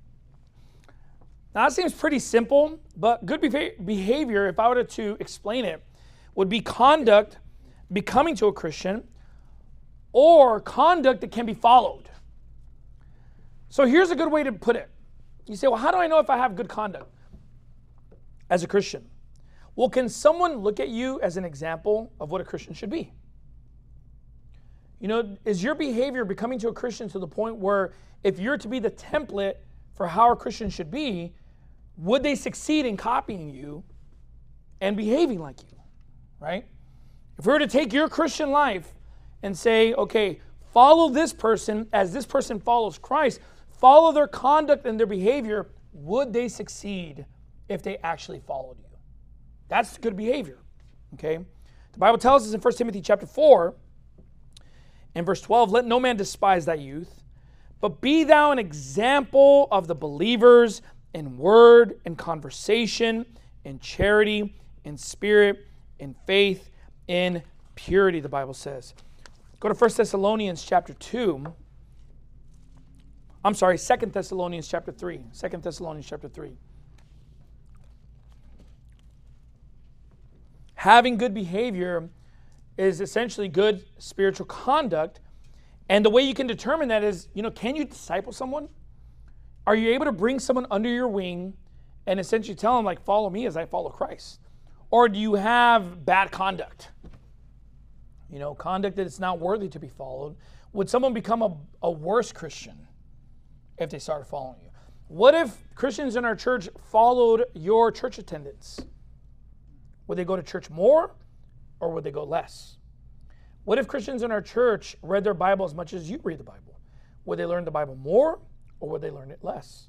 Now that seems pretty simple, but good behavior, if I were to explain it, would be conduct becoming to a Christian or conduct that can be followed. So here's a good way to put it. You say, well, how do I know if I have good conduct as a Christian? Well, can someone look at you as an example of what a Christian should be? You know, is your behavior becoming to a Christian to the point where if you're to be the template for how a Christian should be, would they succeed in copying you and behaving like you, right? If we were to take your Christian life and say, okay, follow this person as this person follows Christ, follow their conduct and their behavior, would they succeed if they actually followed you? That's good behavior, okay? The Bible tells us in First Timothy chapter four, in verse twelve, let no man despise thy youth, but be thou an example of the believers in word and conversation, in charity, in spirit, in faith, in purity, the Bible says. Go to First Thessalonians chapter two. I'm sorry, Second Thessalonians chapter three. Second Thessalonians chapter three. Having good behavior is essentially good spiritual conduct. And the way you can determine that is, you know, can you disciple someone? Are you able to bring someone under your wing and essentially tell them, like, follow me as I follow Christ? Or do you have bad conduct? You know, conduct that is not worthy to be followed. Would someone become a, a worse Christian if they started following you? What if Christians in our church followed your church attendance? Would they go to church more or would they go less? What if Christians in our church read their Bible as much as you read the Bible? Would they learn the Bible more or would they learn it less?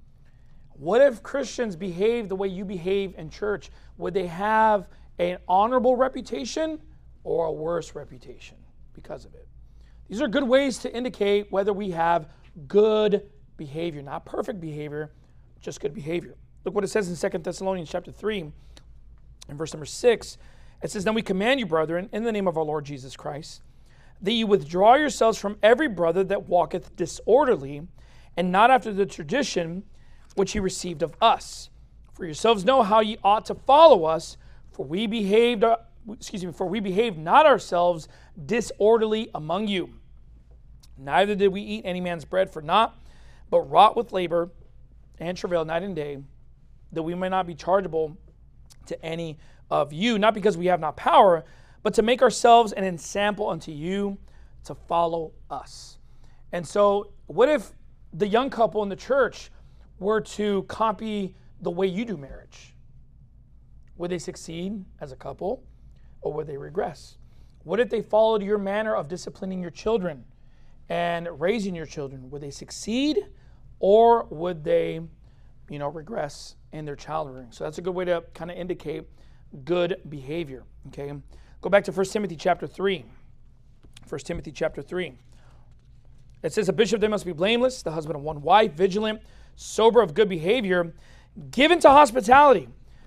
What if Christians behave the way you behave in church? Would they have an honorable reputation or a worse reputation because of it? These are good ways to indicate whether we have good behavior, not perfect behavior, just good behavior. Look what it says in Second Thessalonians chapter three, in verse number six. It says, "Then we command you, brethren, in the name of our Lord Jesus Christ, that you withdraw yourselves from every brother that walketh disorderly, and not after the tradition which he received of us. For yourselves know how ye ought to follow us, for we behaved, uh, excuse me, for we behaved not ourselves disorderly among you. Neither did we eat any man's bread for naught, but wrought with labor and travail night and day, that we may not be chargeable to any of you, not because we have not power, but to make ourselves an ensample unto you to follow us." And so what if the young couple in the church were to copy the way you do marriage? Would they succeed as a couple or would they regress? What if they followed your manner of disciplining your children and raising your children? Would they succeed or would they, you know, regress in their child rearing? So that's a good way to kind of indicate good behavior. Okay, go back to First Timothy chapter three. First Timothy chapter three. It says, "A bishop, they must be blameless, the husband of one wife, vigilant, sober, of good behavior, given to hospitality."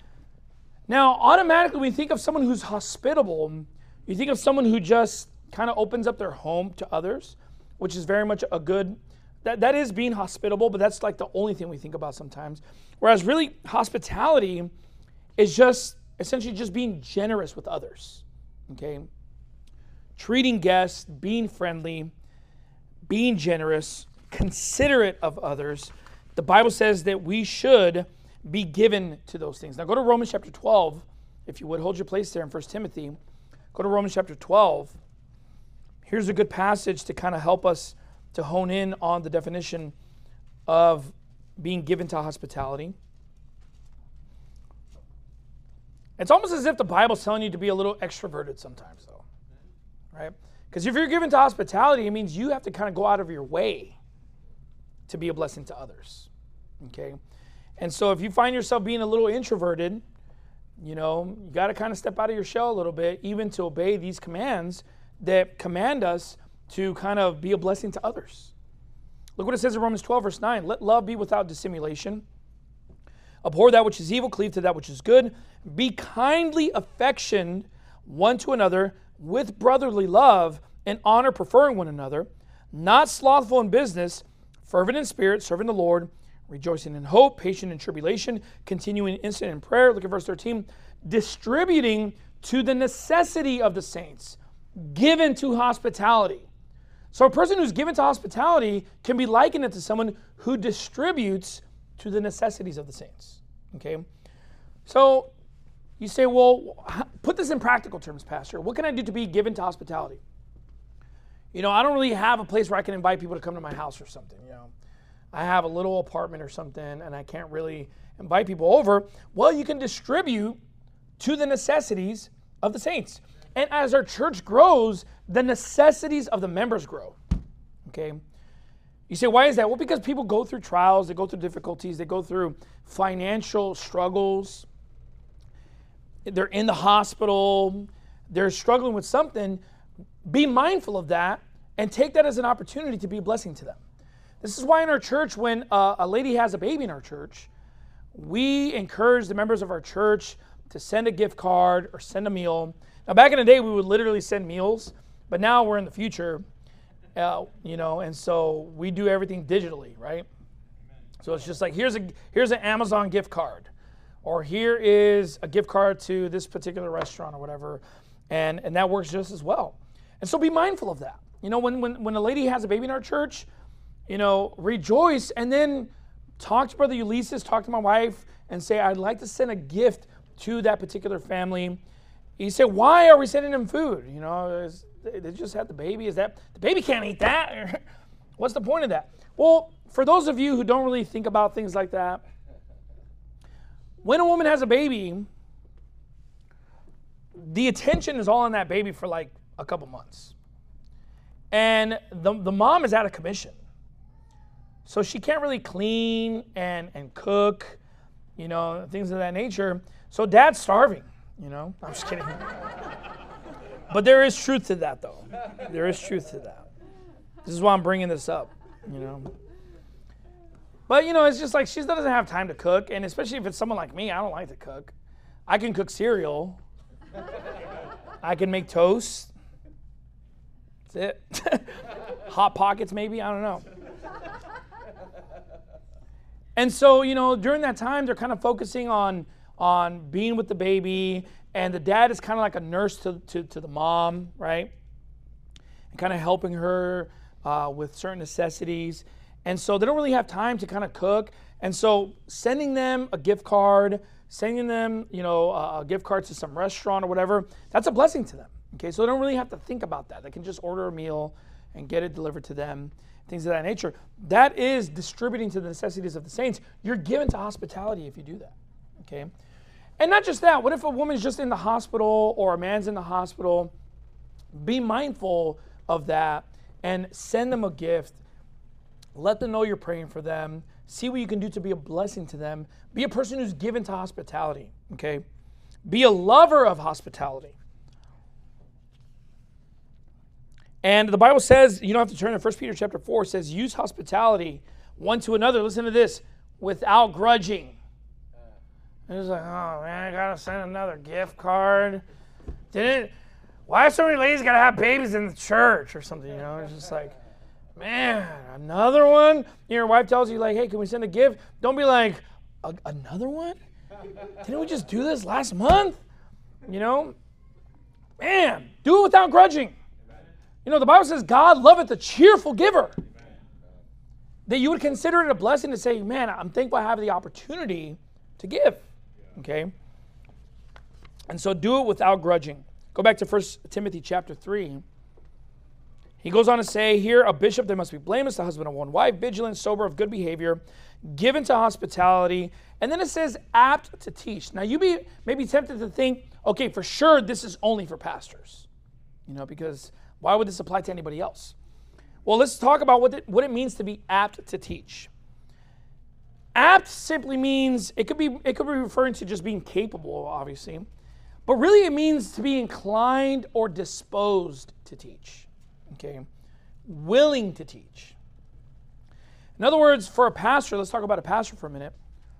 Now, automatically, when you think of someone who's hospitable, you think of someone who just kind of opens up their home to others, which is very much a good, that, that is being hospitable, but that's like the only thing we think about sometimes. Whereas really, hospitality is just essentially just being generous with others, okay? Treating guests, being friendly, being generous, considerate of others. The Bible says that we should be given to those things. Now go to Romans chapter twelve, if you would, hold your place there in First Timothy. Go to Romans chapter twelve. Here's a good passage to kind of help us to hone in on the definition of being given to hospitality. It's almost as if the Bible's telling you to be a little extroverted sometimes, though, right? Because if you're given to hospitality, it means you have to kind of go out of your way to be a blessing to others, okay? And so if you find yourself being a little introverted, you know, you got to kind of step out of your shell a little bit, even to obey these commands that command us to kind of be a blessing to others. Look what it says in Romans twelve, verse nine. "Let love be without dissimulation. Abhor that which is evil, cleave to that which is good. Be kindly affectioned one to another with brotherly love and honor, preferring one another, not slothful in business, fervent in spirit, serving the Lord, rejoicing in hope, patient in tribulation, continuing instant in prayer." Look at verse thirteen. "Distributing to the necessity of the saints, given to hospitality." So a person who's given to hospitality can be likened to someone who distributes to the necessities of the saints. Okay? So you say, well, put this in practical terms, Pastor. What can I do to be given to hospitality? You know, I don't really have a place where I can invite people to come to my house or something, you know. I have a little apartment or something and I can't really invite people over. Well, you can distribute to the necessities of the saints. And as our church grows, the necessities of the members grow. Okay? You say, why is that? Well, because people go through trials, they go through difficulties, they go through financial struggles. They're in the hospital, they're struggling with something. Be mindful of that and take that as an opportunity to be a blessing to them. This is why in our church, when uh, a lady has a baby in our church, we encourage the members of our church to send a gift card or send a meal. Now, back in the day, we would literally send meals, but now we're in the future, uh, you know, and so we do everything digitally, right? So it's just like, here's a here's an Amazon gift card, or here is a gift card to this particular restaurant or whatever, and, and that works just as well. And so be mindful of that. You know, when, when, when a lady has a baby in our church, you know, rejoice, and then talk to Brother Ulysses, talk to my wife, and say, I'd like to send a gift to that particular family. You say, why are we sending them food? You know, is, they just had the baby. Is that, the baby can't eat that? What's the point of that? Well, for those of you who don't really think about things like that, when a woman has a baby, the attention is all on that baby for like a couple months. And the, the mom is out of commission. So she can't really clean and, and cook, you know, things of that nature. So dad's starving, you know. I'm just kidding. But there is truth to that, though. There is truth to that. This is why I'm bringing this up, you know. But, you know, it's just like she doesn't have time to cook. And especially if it's someone like me, I don't like to cook. I can cook cereal. I can make toast. That's it. Hot Pockets, maybe. I don't know. And so, you know, during that time, they're kind of focusing on, on being with the baby. And the dad is kind of like a nurse to, to, to the mom, right? And kind of helping her uh, with certain necessities. And so they don't really have time to kind of cook. And so sending them a gift card, sending them, you know, a gift card to some restaurant or whatever, that's a blessing to them. Okay, so they don't really have to think about that. They can just order a meal and get it delivered to them, things of that nature. That is distributing to the necessities of the saints. You're given to hospitality if you do that, okay? And not just that. What if a woman's just in the hospital or a man's in the hospital? Be mindful of that and send them a gift. Let them know you're praying for them. See what you can do to be a blessing to them. Be a person who's given to hospitality, okay? Be a lover of hospitality. And the Bible says, you don't have to turn to First Peter chapter four, it says, use hospitality one to another. Listen to this, without grudging. And it's like, oh man, I gotta send another gift card. Didn't, why so many ladies gotta have babies in the church or something, you know? It's just like, man, another one? Your wife tells you like, hey, can we send a gift? Don't be like, another one? Didn't we just do this last month? You know? Man, do it without grudging. You know, the Bible says God loveth a cheerful giver. That you would consider it a blessing to say, man, I'm thankful I have the opportunity to give. Okay? And so do it without grudging. Go back to First Timothy chapter three. He goes on to say, here, a bishop that must be blameless, the husband of one wife, vigilant, sober, of good behavior, given to hospitality. And then it says, apt to teach. Now, you be, may be tempted to think, okay, for sure, this is only for pastors. You know, because why would this apply to anybody else? Well, let's talk about what it, what it means to be apt to teach. Apt simply means, it could be, it could be referring to just being capable, obviously. But really, it means to be inclined or disposed to teach. Okay, willing to teach. In other words, for a pastor, let's talk about a pastor for a minute.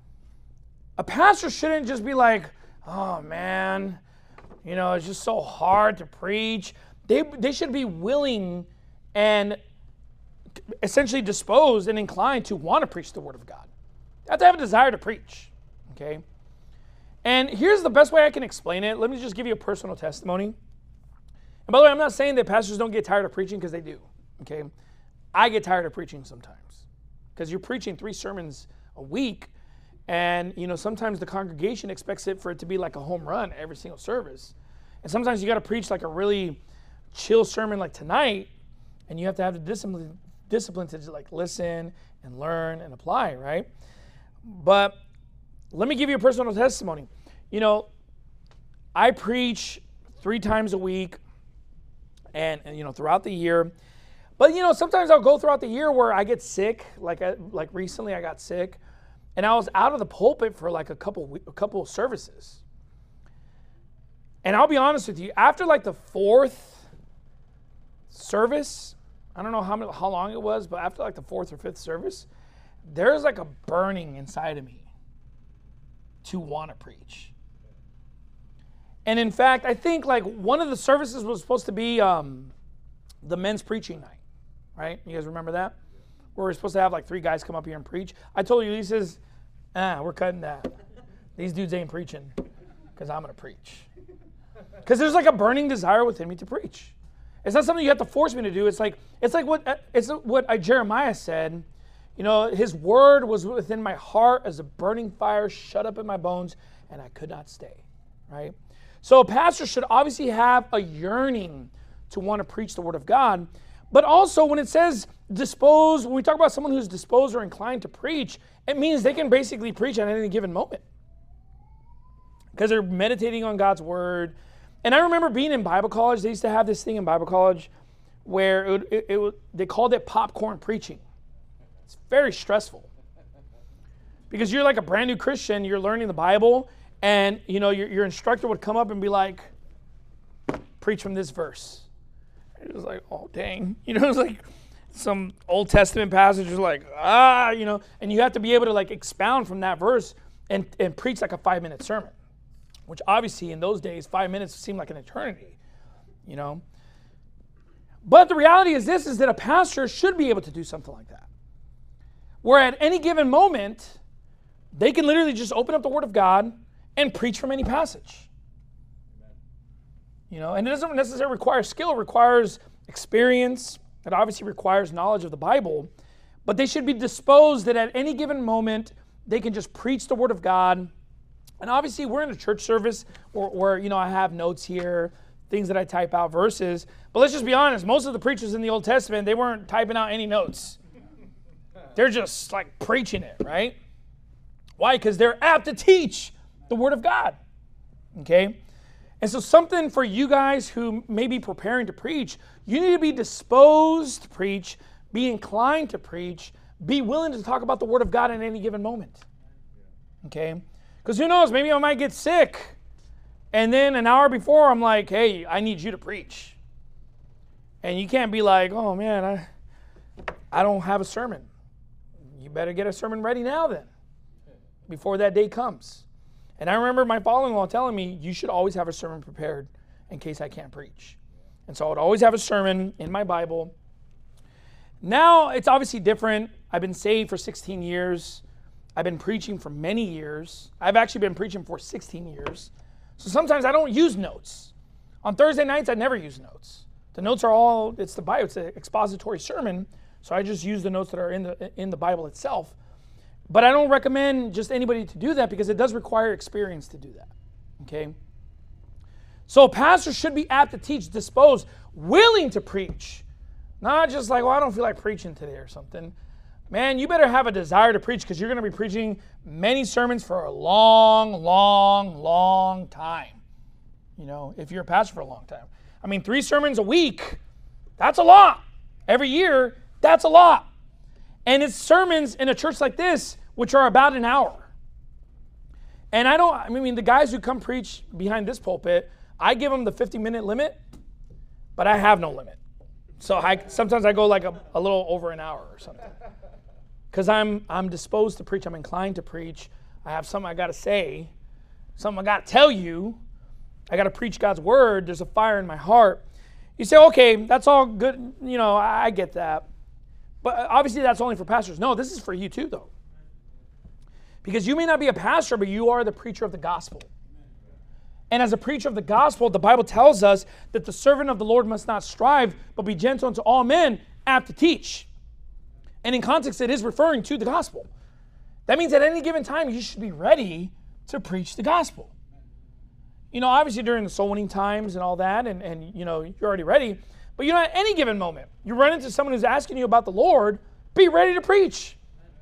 A pastor shouldn't just be like, oh man, you know, it's just so hard to preach. They, they should be willing and essentially disposed and inclined to want to preach the Word of God. They have to have a desire to preach, okay? And here's the best way I can explain it. Let me just give you a personal testimony. And by the way, I'm not saying that pastors don't get tired of preaching, because they do, okay? I get tired of preaching sometimes, because you're preaching three sermons a week, and you know sometimes the congregation expects it for it to be like a home run every single service. And sometimes you got to preach like a really chill sermon like tonight, and you have to have the discipline, discipline to just like listen and learn and apply, right? But let me give you a personal testimony. You know, I preach three times a week. And, and, you know, throughout the year. But, you know, sometimes I'll go throughout the year where I get sick. Like I, like recently I got sick. And I was out of the pulpit for like a couple, a couple of services. And I'll be honest with you, after like the fourth service, I don't know how, many, how long it was, but after like the fourth or fifth service, there's like a burning inside of me to want to preach. And in fact, I think like one of the services was supposed to be um, the men's preaching night, right? You guys remember that? Where we're supposed to have like three guys come up here and preach. I told you, he says, ah, we're cutting that. These dudes ain't preaching because I'm going to preach. Because there's like a burning desire within me to preach. It's not something you have to force me to do. It's like it's like what it's what I, Jeremiah said. You know, his word was within my heart as a burning fire shut up in my bones, and I could not stay, right? So a pastor should obviously have a yearning to want to preach the word of God. But also when it says disposed, when we talk about someone who's disposed or inclined to preach, it means they can basically preach at any given moment. Because they're meditating on God's word. And I remember being in Bible college. They used to have this thing in Bible college where it would, it, it would, they called it popcorn preaching. It's very stressful. Because you're like a brand new Christian, you're learning the Bible, and you know your, your instructor would come up and be like, preach from this verse. It was like, oh, dang. You know, it was like some Old Testament passage was like, ah, you know, and you have to be able to like expound from that verse and, and preach like a five-minute sermon, which obviously in those days, five minutes seemed like an eternity, you know. But the reality is this, is that a pastor should be able to do something like that, where at any given moment, they can literally just open up the Word of God and preach from any passage. You know, and it doesn't necessarily require skill, it requires experience. It obviously requires knowledge of the Bible, but they should be disposed that at any given moment, they can just preach the Word of God. And obviously, we're in a church service where, where, you know, I have notes here, things that I type out, verses. But let's just be honest, most of the preachers in the Old Testament, they weren't typing out any notes. They're just like preaching it, right? Why? Because they're apt to teach the Word of God, okay? And so something for you guys who may be preparing to preach, you need to be disposed to preach, be inclined to preach, be willing to talk about the Word of God at any given moment, okay? Because who knows, maybe I might get sick, and then an hour before I'm like, hey, I need you to preach. And you can't be like, oh man, I, I don't have a sermon. You better get a sermon ready now then, before that day comes. And I remember my father-in-law telling me, you should always have a sermon prepared in case I can't preach. And so I would always have a sermon in my Bible. Now it's obviously different. I've been saved for sixteen years. I've been preaching for many years. I've actually been preaching for sixteen years. So sometimes I don't use notes. On Thursday nights, I never use notes. The notes are all, it's the Bible, it's an expository sermon. So I just use the notes that are in the in the Bible itself. But I don't recommend just anybody to do that because it does require experience to do that, okay? So a pastor should be apt to teach, disposed, willing to preach. Not just like, well, I don't feel like preaching today or something. Man, you better have a desire to preach because you're going to be preaching many sermons for a long, long, long time. You know, if you're a pastor for a long time. I mean, three sermons a week, that's a lot. Every year, that's a lot. And it's sermons in a church like this, which are about an hour. And I don't, I mean, the guys who come preach behind this pulpit, I give them the fifty-minute limit, but I have no limit. So I sometimes I go like a, a little over an hour or something. Because I'm I'm disposed to preach, I'm inclined to preach. I have something I got to say, something I got to tell you. I got to preach God's word. There's a fire in my heart. You say, okay, that's all good. You know, I, I get that. But obviously that's only for pastors. No, this is for you too, though. Because you may not be a pastor, but you are the preacher of the gospel. And as a preacher of the gospel, the Bible tells us that the servant of the Lord must not strive, but be gentle unto all men, apt to teach. And in context, it is referring to the gospel. That means at any given time, you should be ready to preach the gospel. You know, obviously during the soul winning times and all that, and, and you know, you're already ready. But you know, at any given moment, you run into someone who's asking you about the Lord, be ready to preach.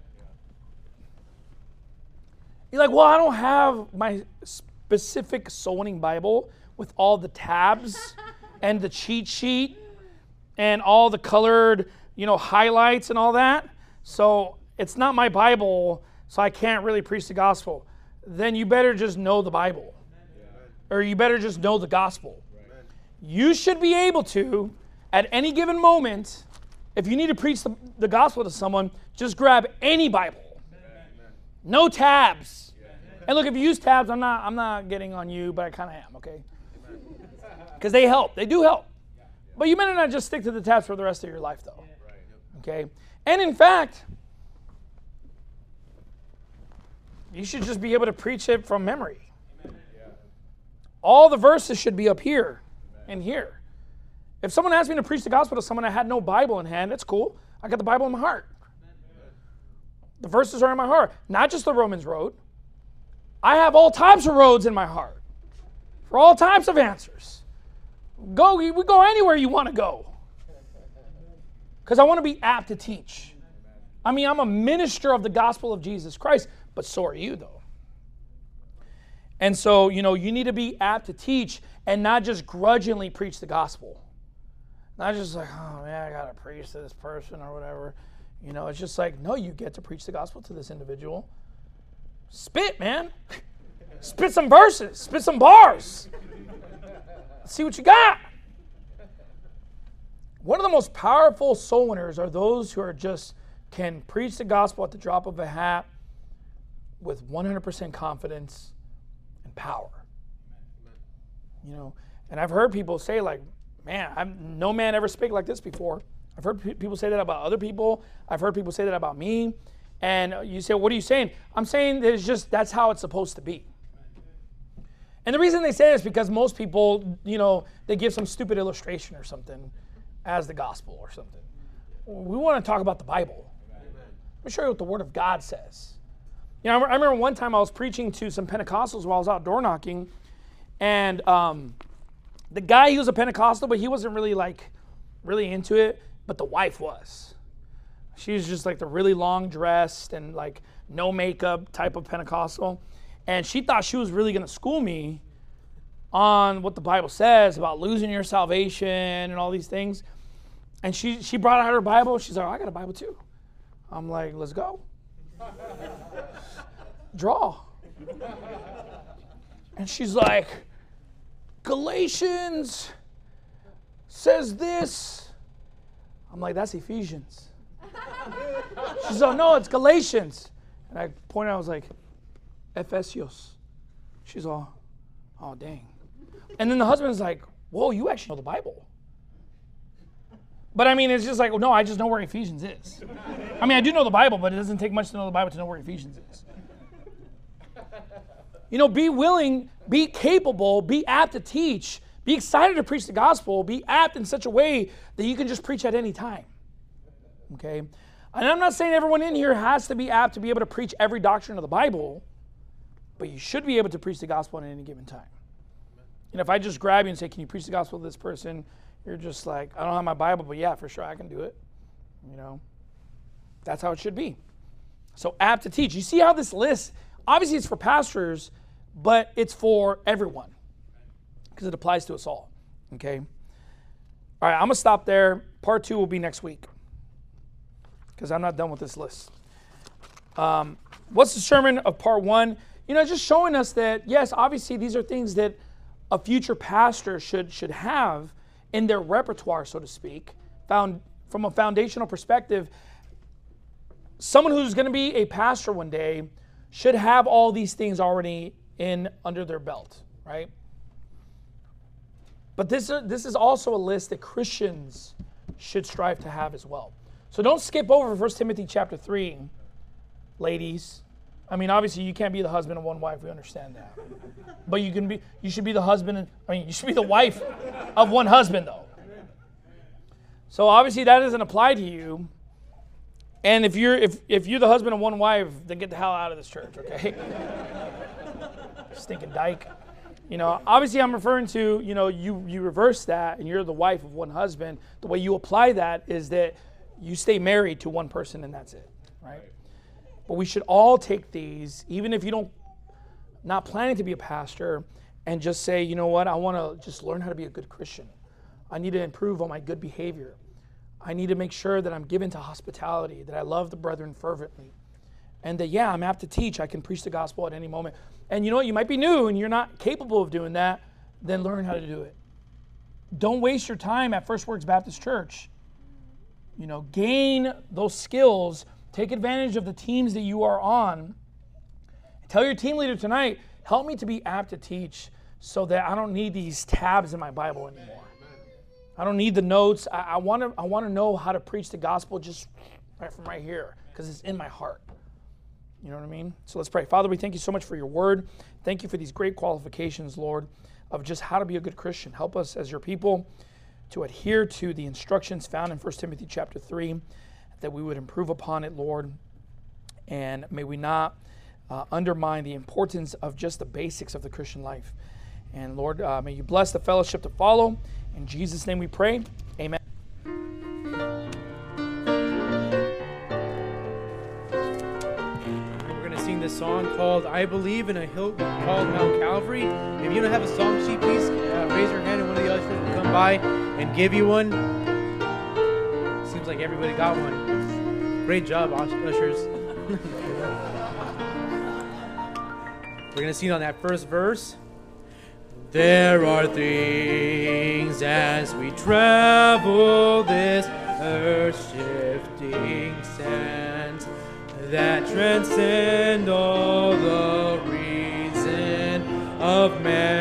You're like, well, I don't have my specific soul winning Bible with all the tabs and the cheat sheet and all the colored, you know, highlights and all that. So it's not my Bible, so I can't really preach the gospel. Then you better just know the Bible. Or you better just know the gospel. You should be able to, at any given moment, if you need to preach the, the gospel to someone, just grab any Bible. No tabs. And look, if you use tabs, I'm not I'm not getting on you, but I kind of am, okay? Because they help. They do help. But you better not just stick to the tabs for the rest of your life, though. Okay? And in fact, you should just be able to preach it from memory. All the verses should be up here and here. If someone asked me to preach the gospel to someone that had no Bible in hand, that's cool. I got the Bible in my heart. The verses are in my heart. Not just the Romans road. I have all types of roads in my heart. For all types of answers. Go, we go anywhere you want to go. Because I want to be apt to teach. I mean, I'm a minister of the gospel of Jesus Christ, but so are you, though. And so, you know, you need to be apt to teach and not just grudgingly preach the gospel. Not just like, oh, man, I got to preach to this person or whatever. You know, it's just like, no, you get to preach the gospel to this individual. Spit, man. Spit some verses. Spit some bars. Let's see what you got. One of the most powerful soul winners are those who are just can preach the gospel at the drop of a hat with one hundred percent confidence and power. You know, and I've heard people say like, man, I'm, no man ever spake like this before. I've heard pe- people say that about other people. I've heard people say that about me. And you say, what are you saying? I'm saying that it's just, that's how it's supposed to be. And the reason they say this is because most people, you know, they give some stupid illustration or something as the gospel or something. We want to talk about the Bible. Let me show you what the Word of God says. You know, I remember one time I was preaching to some Pentecostals while I was out door knocking, and um, the guy, he was a Pentecostal, but he wasn't really like, really into it, but the wife was. She was just like the really long dressed and like no makeup type of Pentecostal. And she thought she was really going to school me on what the Bible says about losing your salvation and all these things. And she, she brought out her Bible. She's like, oh, I got a Bible too. I'm like, let's go. Draw. And she's like, Galatians says this. I'm like, that's Ephesians. She's like, no, it's Galatians. And I pointed out, I was like, Ephesios. She's all, oh, dang. And then the husband's like, whoa, you actually know the Bible. But I mean, it's just like, well, no, I just know where Ephesians is. I mean, I do know the Bible, but it doesn't take much to know the Bible to know where Ephesians is. You know, be willing, be capable, be apt to teach, be excited to preach the gospel, be apt in such a way that you can just preach at any time. Okay? And I'm not saying everyone in here has to be apt to be able to preach every doctrine of the Bible, but you should be able to preach the gospel at any given time. And if I just grab you and say, can you preach the gospel to this person? You're just like, I don't have my Bible, but yeah, for sure I can do it. You know, that's how it should be. So apt to teach. You see how this list, obviously it's for pastors, but it's for everyone because it applies to us all. Okay? All right, I'm going to stop there. Part two will be next week because I'm not done with this list. Um, what's the sermon of part one? You know, just showing us that, yes, obviously these are things that a future pastor should should have in their repertoire, so to speak, found from a foundational perspective. Someone who's going to be a pastor one day should have all these things already in under their belt, right? But this, this is also a list that Christians should strive to have as well. So don't skip over First Timothy chapter three, ladies. I mean, obviously you can't be the husband of one wife, we understand that. But you can be you should be the husband and, I mean, you should be the wife of one husband though. So obviously that doesn't apply to you. And if you're if if you're the husband of one wife, then get the hell out of this church, okay? Stinking dyke. You know, obviously I'm referring to, you know, you you reverse that and you're the wife of one husband. The way you apply that is that you stay married to one person and that's it, right? But we should all take these, even if you don't, not planning to be a pastor, and just say, you know what, I want to just learn how to be a good Christian. I need to improve on my good behavior. I need to make sure that I'm given to hospitality, that I love the brethren fervently. And that, yeah, I'm apt to teach. I can preach the gospel at any moment. And you know what, you might be new and you're not capable of doing that, then learn how to do it. Don't waste your time at First Works Baptist Church. You know, gain those skills. Take advantage of the teams that you are on. Tell your team leader tonight, help me to be apt to teach so that I don't need these tabs in my Bible anymore. I don't need the notes. I, I want to I want to know how to preach the gospel just right from right here because it's in my heart. You know what I mean? So let's pray. Father, we thank you so much for your word. Thank you for these great qualifications, Lord, of just how to be a good Christian. Help us as your people to adhere to the instructions found in First Timothy chapter three, that we would improve upon it, Lord. And may we not uh, undermine the importance of just the basics of the Christian life. And Lord, uh, may you bless the fellowship to follow. In Jesus' name we pray. Amen. Sing this song called I Believe in a Hill Called Mount Calvary. If you don't have a song sheet, please uh, raise your hand and one of the ushers will come by and give you one. Seems like everybody got one. Great job, ushers. We're going to sing on that first verse. There are things as we travel this earth-shifting sands that transcend all the reason of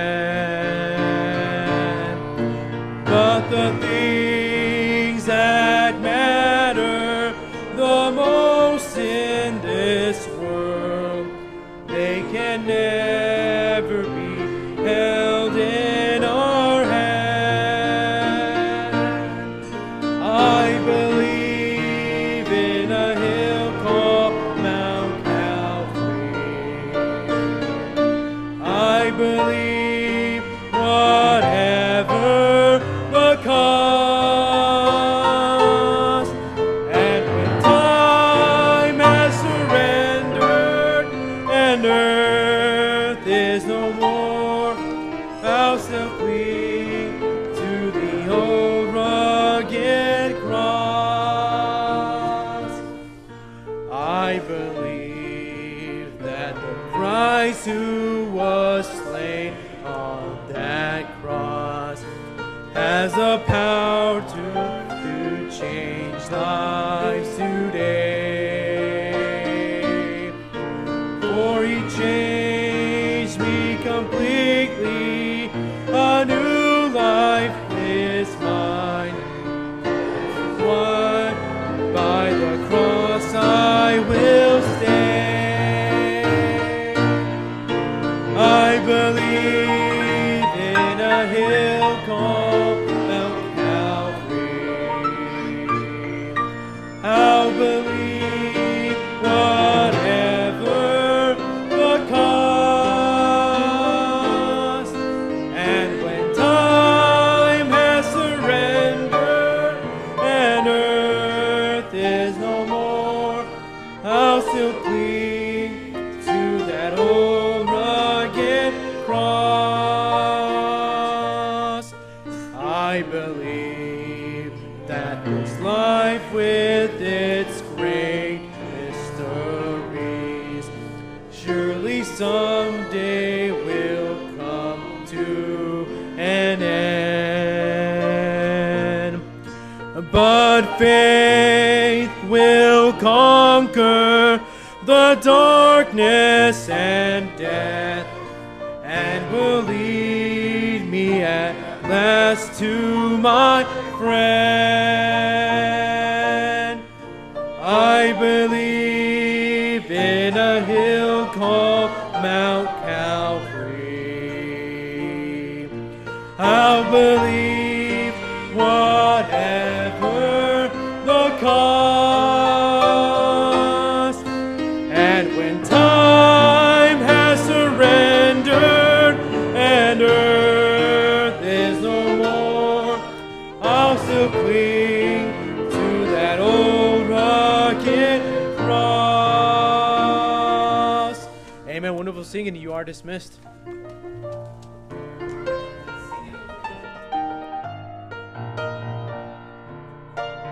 man. But the things that matter the most in this world, they can never be held in our hand. I believe in a hill called Mount Calvary. I believe whatever the cost, and when time has surrendered and earth is no more, I'll still cling to the old rugged cross. I believe that the Christ who was slain on that cross has the power to, to change lives today. For he changed me completely, a new life is mine. One by the cross I will stay. I believe in a hill called Mount Calvary. I'll believe whatever the cost, and when time has surrendered and earth is no more, I'll still cling to that old rugged cross. I believe that this life with its great mysteries surely someday will come to an end. But faith will conquer the darkness and death, and will lead me at last to my friend. I believe in a hill called Mount Calvary. I'll believe whatever the cost, and when time has surrendered and earth is no more, I'll still cling to that old rugged cross. Amen. Wonderful singing. You are dismissed.